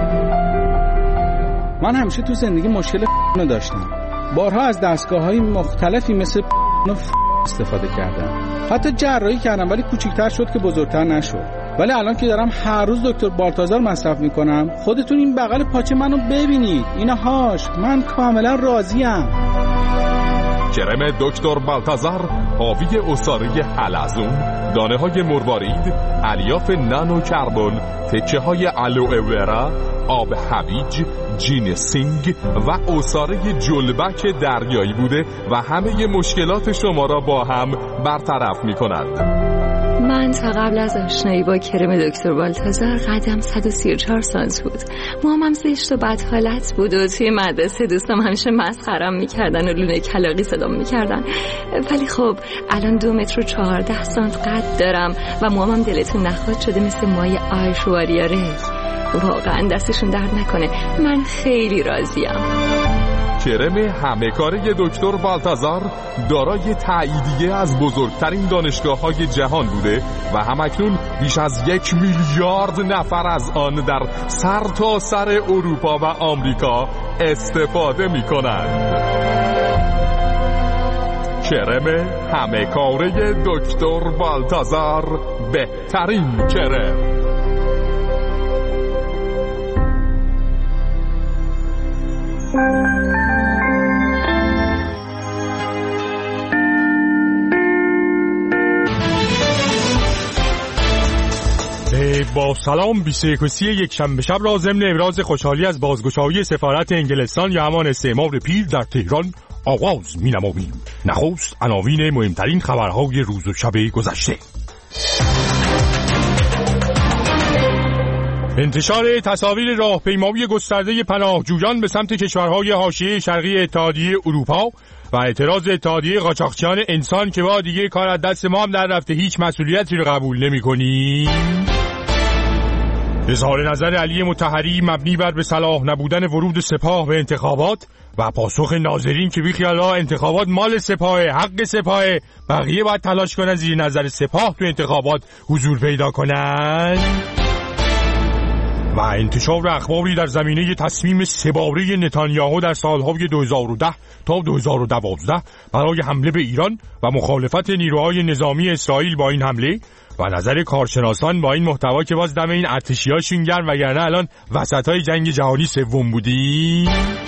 من همیشه تو زندگی مشکل رو داشتم. بارها از دستگاه‌های مختلفی مثل استفاده کردم. حتی جراحی کردم ولی کوچیک‌تر شد که بزرگتر نشد. ولی الان که دارم هر روز دکتر بالتازار مصرف میکنم، خودتون این بغل پاچه منو ببینید. اینا هاش من کاملا راضیم. کرم دکتر بالتازار حاوی عصاره حلزون، دانه های مروارید، الیاف نانو کربن، تکه های آلوئه ورا، آب هویج، جینسینگ و عصاره جلبک دریایی بوده و همه مشکلات شما را با هم برطرف می کند. من تا قبل از آشنایی با کرم دکتر بالتزار قدم صد و سی و چهار سانت بود. موامم زشت و بد حالت بود و توی مدرسه دوستم همیشه مسخرم میکردن و لونه کلاغی صدام میکردن. ولی خب الان دو متر و چهارده سانت قد دارم و موامم دلتون نخواد شده مثل مای آیشواریا ری. واقعا دستشون درد نکنه، من خیلی راضیم. کرم همه کاره دکتر بالتزار دارای تاییدیه از بزرگترین دانشگاه‌های جهان بوده و همکنون بیش از یک میلیارد نفر از آن در سر تا سر اروپا و آمریکا استفاده می‌کنند. کرم همه کاره دکتر بالتزار، بهترین کرم. با سلام، بیست و یکم یک شنبه شب را ضمن ابراز خوشحالی از بازگشایی سفارت انگلستان یا همان استعمار پیر در تهران آغاز می نماییم. نخست عناوین مهمترین خبرهای روز و شب گذشته. انتشار تصاویر راهپیمایی گسترده پناهجویان به سمت کشورهای حاشیه شرقی اتحادیه اروپا و اعتراض اتحادیه قاچاقچیان انسان که با دیگه کار از دست ما هم در رفته، هیچ مسئولیتی رو قبول نمی‌کنیم. اظهار نظر علی مطهری مبنی بر به صلاح نبودن ورود سپاه به انتخابات و پاسخ ناظرین که بیخیالا انتخابات مال سپاه، حق سپاه، بقیه باید تلاش کنن زیر نظر سپاه تو انتخابات حضور پیدا کنن. و انتشار اخباری در زمینه تصمیم سه‌باره نتانیاهو در سالهای دو هزار و ده تا دو هزار و دوازده برای حمله به ایران و مخالفت نیروهای نظامی اسرائیل با این حمله و نظر کارشناسان با این محتوا که باز دم این ارتشیاشون گرم وگرنه الان وسطای جنگ جهانی سوم بودیم.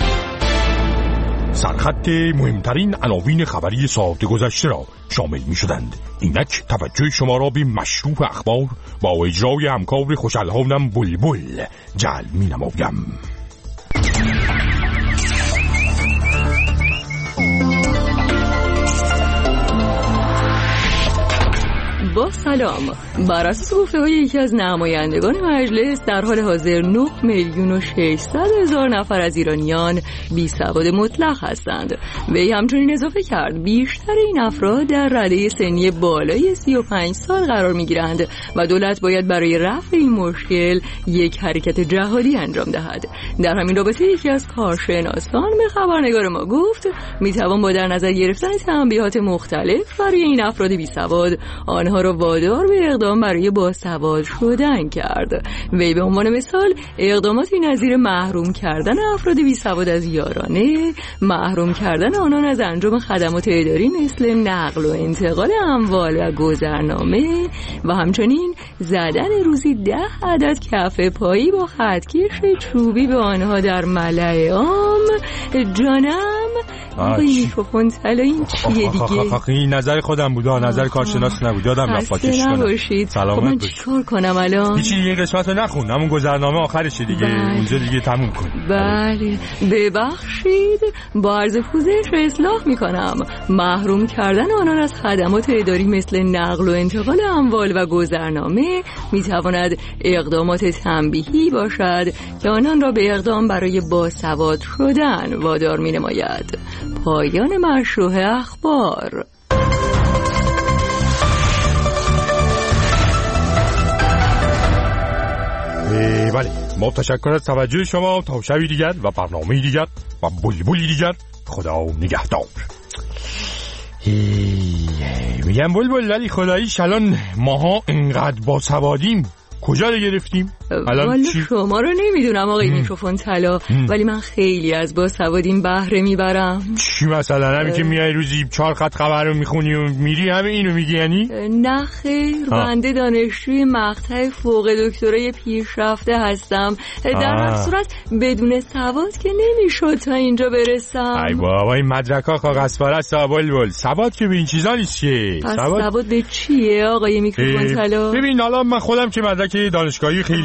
سرخط مهمترین عناوین خبری ساعت گذشته را شامل می شدند. اینک توجه شما را به مشروع اخبار با اجرای همکار خوش‌الحالم بلبل جلب می نمایم. با سلام، بر اساس گفته‌های یکی از نمایندگان مجلس در حال حاضر نه میلیون و ششصد هزار نفر از ایرانیان بی سواد مطلق هستند. وی همچنین اضافه کرد بیشتر این افراد در رده سنی بالای سی و پنج سال قرار می‌گیرند و دولت باید برای رفع این مشکل یک حرکت جهادی انجام دهد. در همین رابطه یکی از کارشناسان به خبرنگار ما گفت میتوان با در نظر گرفتن تنبیهات مختلف برای این افراد بی سواد آنها را وادار به اقدام برای باسواد شدن کرد. وی به عنوان مثال اقداماتی نظیر محروم کردن افراد بی سواد از یارانه، محروم کردن آنان از انجام خدمات اداری مثل نقل و انتقال اموال و گذرنامه و همچنین زدن روزی ده عدد کف پایی با خطکش چوبی به آنها در ملأ عام. جانم این میکروفون طلا این چیه دیگه؟ این نظر خودم بود، نظر کارشناس نبود، یادم رفت پاکش کنم. سلامت خب من چیکار کنم الان؟ هیچی دیگه، این قسمت رو نخون، همون گذرنامه آخرشه دیگه. بله. اونجا دیگه تموم کن. بله ببخشید، با عرض پوزش اصلاح میکنم. محروم کردن آنان از خدمات اداری مثل نقل و انتقال اموال و گذرنامه میتواند اقدامات تنبیهی باشد که آنان را به اقدام برای باسواد شدن وادار مینماید. پایان مشروع اخبار. بله، ما تشکر از توجه شما. تا شبی دیگر و برنامه دیگر و بلبلی دیگر، خدا نگهدار. میگم بلبل، ولی خداییش الان ماها انقدر باسوادیم کجا رو گرفتیم؟ والا شما رو نمیدونم آقای میکروفون طلا، ولی من خیلی از باسوادیم بهره میبرم. چی مثلا؟ همین که میای روزی چهار خط خبر رو میخونی و میری همه اینو میگی یعنی؟ نه خیر، بنده دانشجوی مقطع فوق دکترای پیشرفته هستم. در هر صورت بدون سواد که نمیشد تا اینجا برسم. ای بابا این مدرک ها کاغذ پرست بلبل، سواد که به این چیزا نیست که. پس سواد به چیه آقای میکروفون طلا؟ ببین حالا من خودم که مدرک دانشگاهی خیلی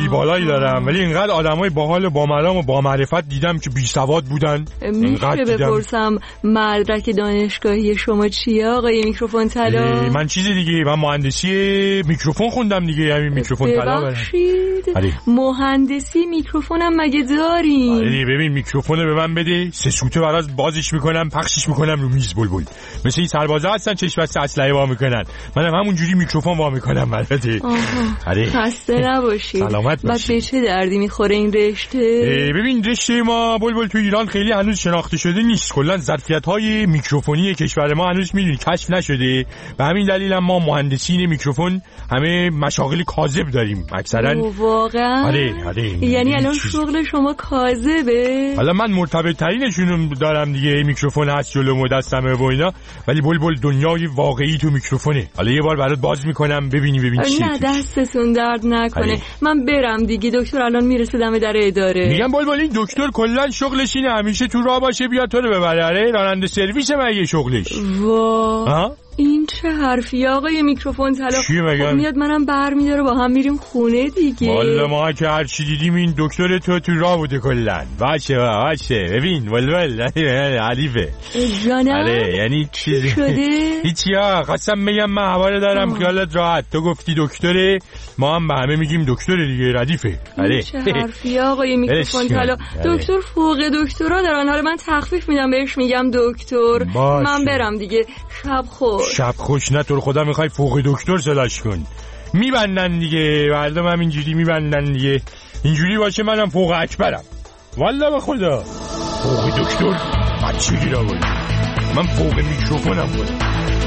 بالایی دارم، ولی اینقدر آدمای باحال و بامرام و با معرفت دیدم که بی سواد بودن. میشه بپرسم مدرک دانشگاهی شما چیه آقای میکروفون طلا؟ من چیزی دیگه، من مهندسی میکروفون خوندم دیگه، همین میکروفون طلا. ببخشید مهندسی میکروفونم مگه داریم؟ آره ببین میکروفونو به من بده، سه سوته برات بازش میکنم، پخشش میکنم رو میز بلبل. مثل این سربازا هستن چشم بسته اسلحه وا میکنن، منم همونجوری میکروفون وا میکنم البته. آره خسته نباشید. سلامت باشید. بعد به چه دردی میخوره این رشته؟ ببین رشته ما بلبل تو ایران خیلی هنوز شناخته شده نیست. کلا ظرفیت‌های میکروفونی کشور ما هنوز میدونی کشف نشده. به همین دلیل هم ما مهندسین میکروفون همه مشاغل کاذب داریم اکثرا. واقعا؟ آره آره. یعنی الان شغل شما کاذبه؟ حالا من مرتبط ترینشون دارم دیگه، میکروفون هست جلوم و دستمه و اینا، ولی بلبل دنیای واقعی تو میکروفونه. حالا یه بار برات باز میکنم ببینی ببین چیه. نه دستتون درد نکنه. آره. من برم دیگه، دکتر الان میرسه دم در اداره. میگم بلبل این دکتر کلا شغلش اینه همیشه تو راه باشه بیاد تو رو ببره. راننده سرویس مگه شغلش؟ وا این چه حرفی آقای میکروفون طلا؟ خب میاد منم برمیداره با هم میریم خونه دیگه. والا ما که هر چی دیدیم این دکتر تو تو راه بوده کلا. باشه باشه ببین بلبل علیفه جانم. آره یعنی چیزی شده؟ هیچی ها قسم میگم من حواله دارم خیالت راحت. تو گفتی دکتره، ما هم به همه میگیم دکتر دیگه ردیفه. آره چه حرفی آقای میکروفون طلا؟ دکتر فوق دکترا دارن. حالا من تخفیف میدم بهش میگم دکتر. من برم دیگه. شب خوش. شب خوش نه تو رو خدا میخوای فوق دکتر سلاش کن. میبندن دیگه مردم هم اینجوری میبندن دیگه. اینجوری باشه منم فوق اکبرم والله به خدا. فوق دکتر بچه گیرا بود، من فوق میکروفونم بود.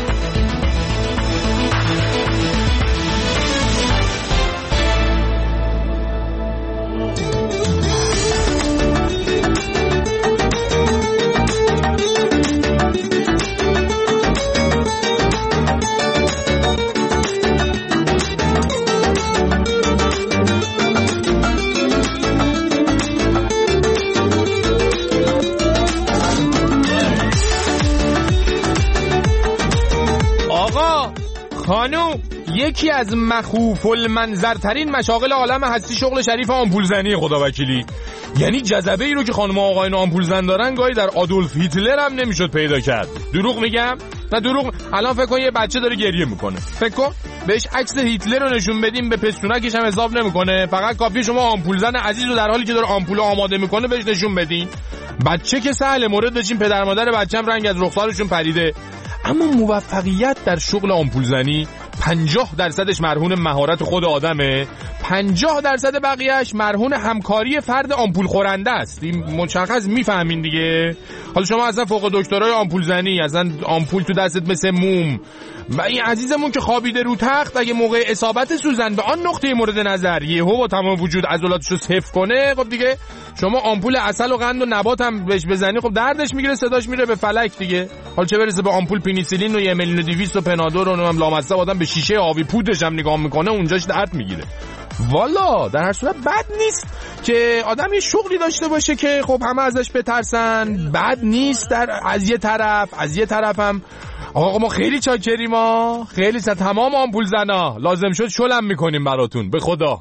خانوم، یکی از مخوف المنظرترین مشاغل عالم هستی شغل شریف آمپول زنی خدا وکیلی. یعنی جذبه ای رو که خانم آقایون آمپول زن دارن گاهی در آدولف هیتلر هم نمیشد پیدا کرد. دروغ میگم؟ نه دروغ. الان فکر کن یه بچه داره گریه میکنه، فکر کن بهش عکس هیتلر رو نشون بدیم به پستونکش هم حساب نمیکنه. فقط کافیه شما آمپول زن عزیز رو در حالی که داره آمپول آماده میکنه بهش نشون بدین. بچه که سهل، مورد داشتیم پدر مادر بچه‌م رنگ از رخسارشون پریده. اما موفقیت در شغل آمپول زنی پنجاه درصدش مرهون مهارت خود آدمه، پنجاه درصد بقیهش مرهون همکاری فرد آمپول خورنده است. این مشخص میفهمین دیگه. حالا شما اصلا فوق دکترای آمپول زنی، اصلا آمپول تو دستت مثل موم، و این عزیزمون که خوابیده رو تخت اگه موقع اصابت سوزن به آن نقطه مورد نظر یهو با تمام وجود عضلاتشو حفظ کنه، خب دیگه شما آمپول عسل و قند و نبات هم بهش بزنی خب دردش میگیره، صداش میره به فلک دیگه. حالا چه برسه به آمپول پنیسیلین و یه میلیون و دویست و پنادور و هم لامصب آدم به شیشه آبی پودش هم نگاه میکنه اونجاش درد میگیره. والا در هر صورت بد نیست که آدم یه شغلی داشته باشه که خب همه ازش بترسن. بد نیست در از یه طرف از یه طرفم آقا ما خیلی چاکریم، ما خیلی تا تمام آمپول زنا لازم شد شلم میکنیم براتون به خدا.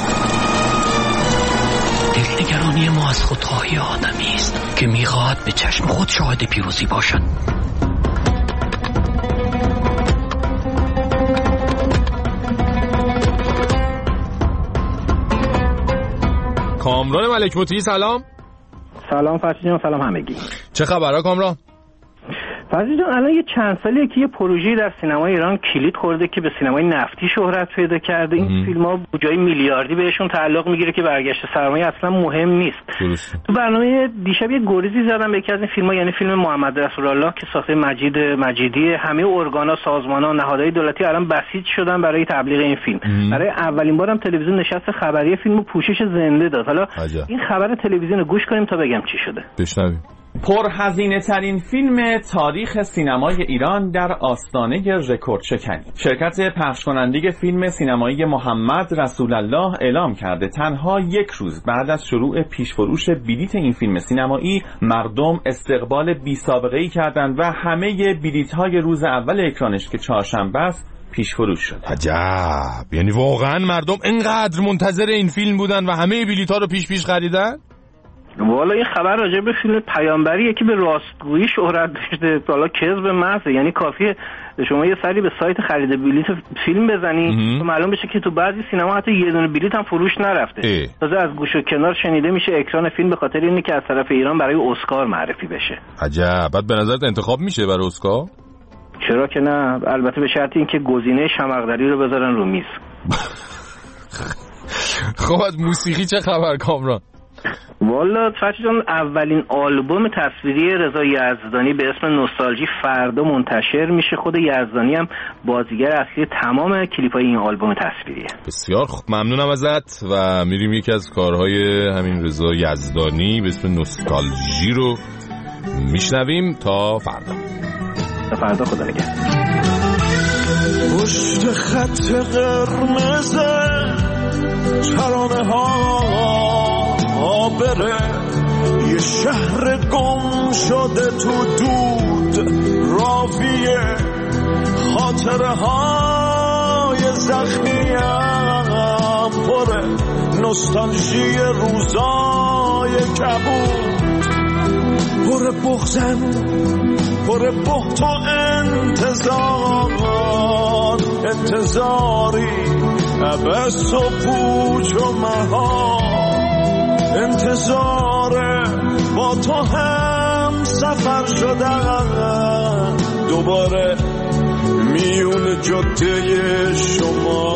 دلنگرانی ما از خودخواهی آدمی است که میخواهد به چشم خود شاهد پیروزی باشد. کامران ملک مطیعی سلام. سلام فرشید جان، سلام همگی. چه خبرها کامران؟ فرشید جان الان یه چند سالیه که یه پروژه‌ای در سینمای ایران کلید خورده که به سینمای نفتی شهرت پیدا کرده. این فیلم‌ها بودجه‌های میلیاردی بهشون تعلق میگیره که برگشت سرمایه اصلا مهم نیست. درست. تو برنامه دیشب یه گریزی زدم به یکی از این فیلم‌ها، یعنی فیلم محمد رسول الله که ساخته مجید مجیدی. همه ارگانا، سازمان‌ها، نهادهای دولتی الان بسیج شدن برای تبلیغ این فیلم. ام. برای اولین بارم تلویزیون نشست خبری فیلمو پوشش زنده داد. حالا عجب. این خبر تلویزیون رو گوش کنیم تا بگم چی شده. بشنویم. پرهزینه ترین فیلم تاریخ سینمای ایران در آستانه رکورد شکنی. شرکت پخش کننده فیلم سینمایی محمد رسول الله اعلام کرده تنها یک روز بعد از شروع پیشفروش بلیت این فیلم سینمایی مردم استقبال بی سابقه‌ای کردند و همه بلیط‌های روز اول اکرانش که چهارشنبه است پیش فروش شد. عجب، یعنی واقعا مردم اینقدر منتظر این فیلم بودن و همه بلیط‌ها رو پیش پیش خریدن؟ والا این خبر راجع به فیلم پیامبریه که به راستگویی شهرت داشته، حالا کذب محض، یعنی کافیه شما یه سری به سایت خرید بلیط فیلم بزنی تو معلوم بشه که تو بعضی سینما حتی یه دونه بلیط هم فروش نرفته. تازه از گوش و کنار شنیده میشه اکران فیلم به خاطر اینه که از طرف ایران برای اسکار معرفی بشه. عجب، بعد به نظرت انتخاب میشه برای اسکار؟ چرا که نه، البته به شرطی اینکه گزینه شمعدری رو بذارن رو میز. خب از موسیقی چه خبر کامران؟ والا فرشی جان، اولین آلبوم تصویری رضا یزدانی به اسم نوستالژی فردا منتشر میشه. خود یزدانی هم بازیگر اصلی تمام کلیپ‌های این آلبوم تصویریه. بسیار خوب، ممنونم ازت و میریم یکی از کارهای همین رضا یزدانی به اسم نوستالژی رو میشنویم. تا فردا. تا فردا، خدا نگهدار. پشت خط قرمز ترانه ها بره، یه شهر گم شده تو دود راویه، خاطره های زخمیم پره، نوستالژی روزای کبود، پر بغزن پر بحت و انتظار، انتظاری عبس و پوچ و مهار، انتظاره با تو هم سفر شدن دوباره میون جاده شما،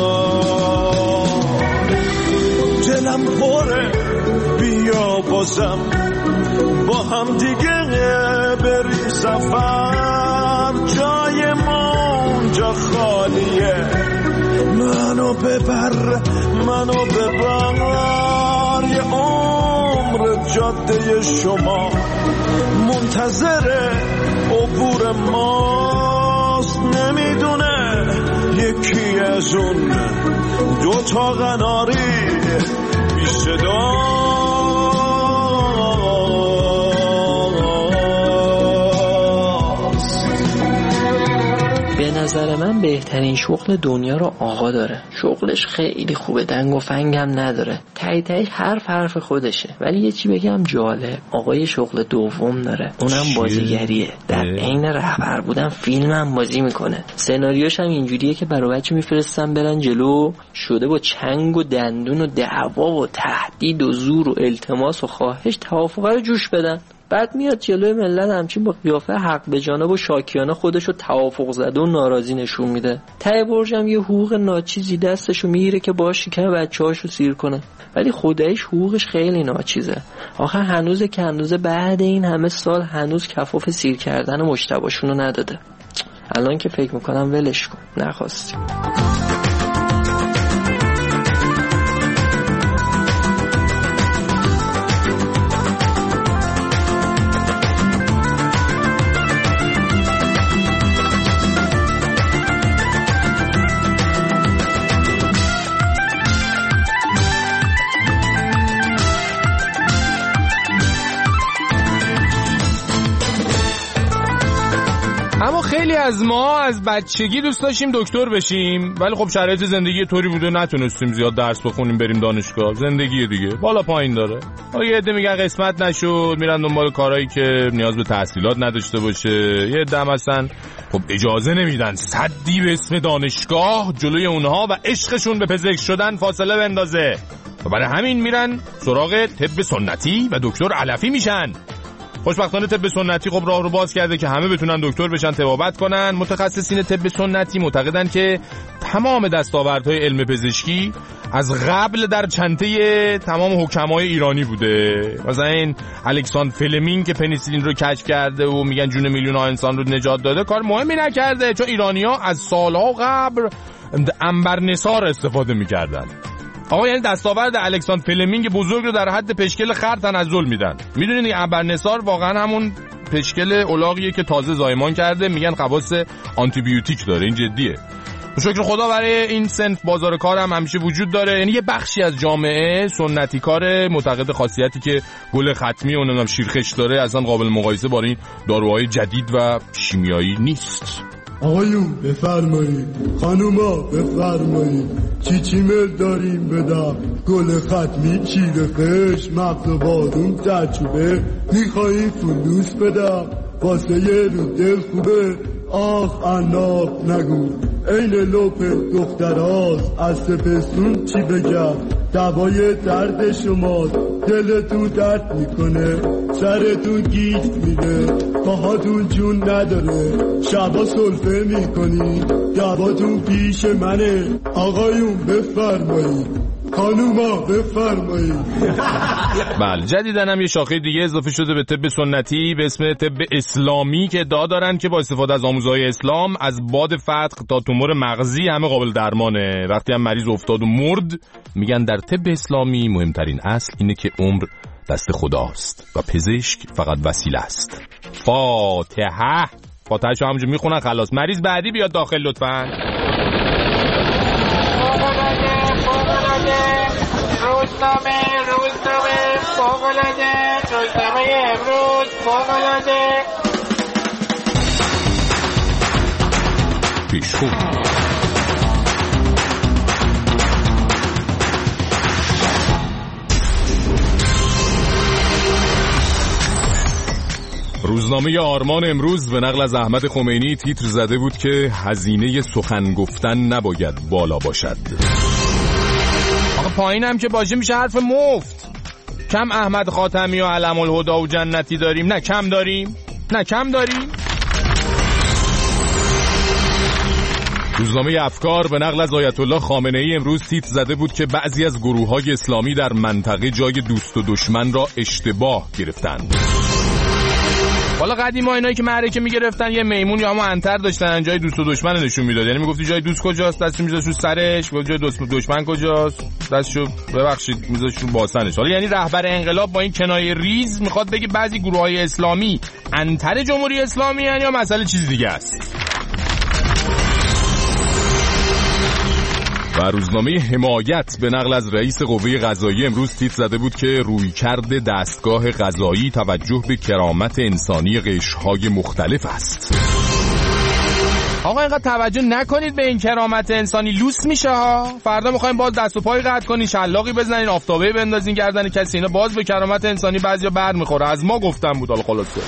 دلم پره بیا بازم با هم دیگه بریم سفر، جای اونجا خالیه، منو ببر منو ببر، یه عمر جاده شما منتظر عبور ماست، نمیدونه یکی از اون دوتا قناری بی صدا. به نظر من بهترین شغل دنیا رو آقا داره. شغلش خیلی خوبه، دنگ و فنگ هم نداره، تایی تایی حرف حرف خودشه. ولی یه چی بگم جالب، آقای شغل دوم داره، اونم بازیگریه. در عین رهبر بودن فیلم هم بازی میکنه. سناریوش هم اینجوریه که برای بچه میفرستن برن جلو، شده با چنگ و دندون و دعوا و تهدید و زور و التماس و خواهش توافق رو جوش بدن. بعد میاد جلوی ملت همچین با قیافه حق به جانب و شاکیانه خودشو توافق زده و ناراضی نشون میده. ته برج هم یه حقوق ناچیزی دستشو میگیره که باش شکم بچه‌هاشو سیر کنه، ولی خداییش حقوقش خیلی ناچیزه. آخه هنوز که هنوز بعد این همه سال هنوز کفاف سیر کردن مجتباشونو نداده. الان که فکر میکنم ولش کن، نخواستیم. خیلی از ما از بچگی دوست داشتیم دکتر بشیم، ولی خب شرایط زندگی طوری بوده نتونستیم زیاد درس بخونیم بریم دانشگاه. زندگی دیگه بالا پایین داره. یه عده میگن قسمت نشد، میرن دنبال کارهایی که نیاز به تحصیلات نداشته باشه. یه عده هم اصلا خب اجازه نمیدن صدی به اسم دانشگاه جلوی اونها و عشقشون به پزشک شدن فاصله بندازه و برای همین میرن سراغ طب سنتی و دکتر علفی میشن. خوشبختانه طب سنتی خب راه رو باز کرده که همه بتونن دکتر بشن، طبابت کنن. متخصصین طب سنتی معتقدن که تمام دستاوردهای علم پزشکی از قبل در چنته تمام حکمای ایرانی بوده. مثلا این الکساندر فلمینگ که پنیسیلین رو کشف کرده و میگن جون میلیون‌ها انسان رو نجات داده، کار مهمی نکرده، چون ایرانی‌ها از سالها قبل عنبرنثار استفاده می‌کردن. آقا یعنی دستاورد الکساندر فلمینگ بزرگ رو در حد پشکل خر تنزل میدن. میدونید عنبرنثار واقعا همون پشکل الاغیه که تازه زایمان کرده، میگن خواص آنتی بیوتیک داره. این جدیه. شکر خدا برای این صنف بازار کار هم همیشه وجود داره. یعنی یه بخشی از جامعه سنتی کار معتقد خاصیتی که گل ختمی و نمیدونم شیرخش داره اصلا قابل مقایسه با این داروهای جدید و شیمیایی نیست. آقایون بفرمایید، خانوما بفرمایید، چی چی مل داریم بدم؟ گل ختمی چیره خش، مغز بادون ترچوبه، میخوایی فلوس بدم واسه یه رو دل خوبه. آخ عناب نگو این لوپ دختراز، از سپستون چی بگم؟ دوای درد شما دلتون درد میکنه، سرتون گیج میره، پاهاتون جون نداره، شبا سلفه میکنی، دواتون پیش منه. آقایون بفرمایید، خانوما بفرمایید. بله، جدیدن هم یه شاخه دیگه اضافه شده به طب سنتی به اسم طب اسلامی که ادعا دارن که با استفاده از آموزهای اسلام از باد فتق تا تومور مغزی همه قابل درمانه. وقتی هم مریض افتاد و مرد، میگن در طب اسلامی مهمترین اصل اینه که عمر دست خداست و پزشک فقط وسیله است. فاتحه فاتحه‌شو همونجا میخونن خلاص. مریض بعدی بیاد داخل لطفاً. روزنامه روزنامه فوق‌العاده، روزنامه امروز فوق‌العاده. پیشخون روزنامه آرمان امروز به نقل از احمد خمینی تیتر زده بود که هزینه سخن گفتن نباید بالا باشد. آقا پایین هم که باشه میشه حرف مفت. کم احمد خاتمی و علم الهدا و جنتی داریم؟ نه کم داریم؟ نه کم داریم؟ روزنامه افکار به نقل از آیت الله خامنه ای امروز تیتر زده بود که بعضی از گروه‌های اسلامی در منطقه جای دوست و دشمن را اشتباه گرفتند. والا قدیما اینایی که معرکه میگرفتن یه میمون یا همون انتر داشتن جای دوست و دشمن نشون میداد. یعنی میگفتی جای دوست کجاست، دستش میذاشت رو سرش، گفت جای دوست دشمن کجاست، دستشو ببخشید میذاشت رو باسنش. حالا یعنی رهبر انقلاب با این کنایه ریز میخواد بگه بعضی گروه‌های اسلامی انتر جمهوری اسلامی یعنی یا مسئله چیز دیگه است. و روزنامه حمایت به نقل از رئیس قوه قضاییه امروز تیتر زده بود که رویکرد دستگاه قضایی توجه به کرامت انسانی قشرهای مختلف است. آقا اینقدر توجه نکنید به این کرامت انسانی، لوس میشه ها. فردا میخوایم باز دست و پای قطع کنین، شلاقی بزنین، آفتابه بندازین گردن کسی، اینا باز به کرامت انسانی بعضیا بر میخوره. از ما گفتم بود. حالا خلاصه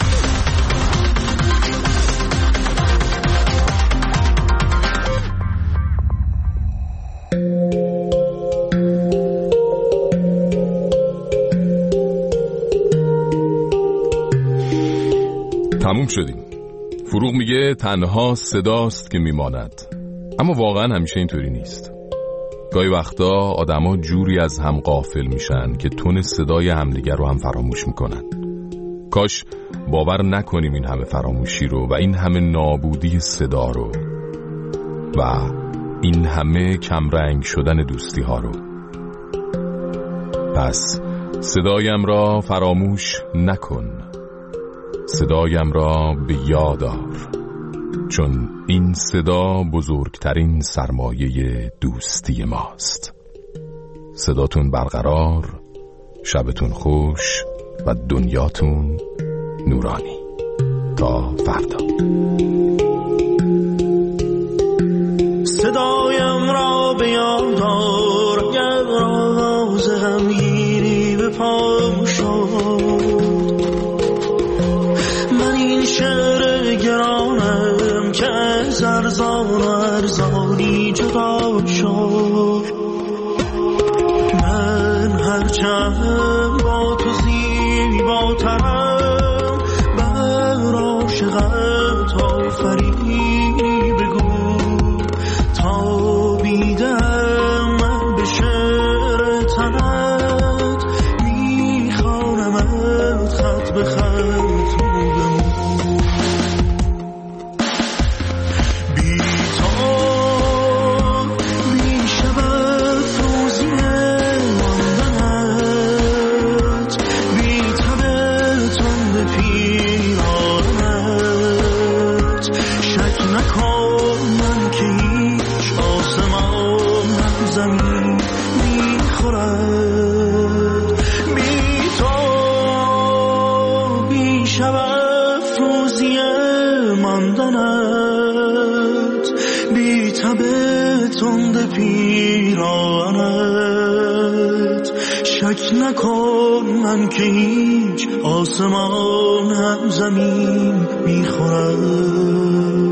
تموم شدیم. فروغ میگه تنها صداست که میماند، اما واقعا همیشه اینطوری نیست. گاهی وقتا آدما جوری از هم غافل میشن که تون صدای همدیگر رو هم فراموش میکنن. کاش باور نکنیم این همه فراموشی رو و این همه نابودی صدا رو و این همه کمرنگ شدن دوستی ها رو. پس صدایم را فراموش نکن، صدایم را به یاد آر، چون این صدا بزرگترین سرمایه دوستی ماست. صداتون برقرار، شبتون خوش و دنیاتون نورانی. تا فردا. صدایم را به یاد آر، گر راز غمگینی به پا شد. من این شعر گرانم که از ارزان و ارزانی جدا شد. من هرچند با تو زیباترم، بر عاشقت آفرینی بگو. تا بیدم من به شعر تنت، میخوانمت خط به خط. شب افروزی ماندنت شب تند پیرانت شک نکن من که هیچ آسمان هم زمین میخورم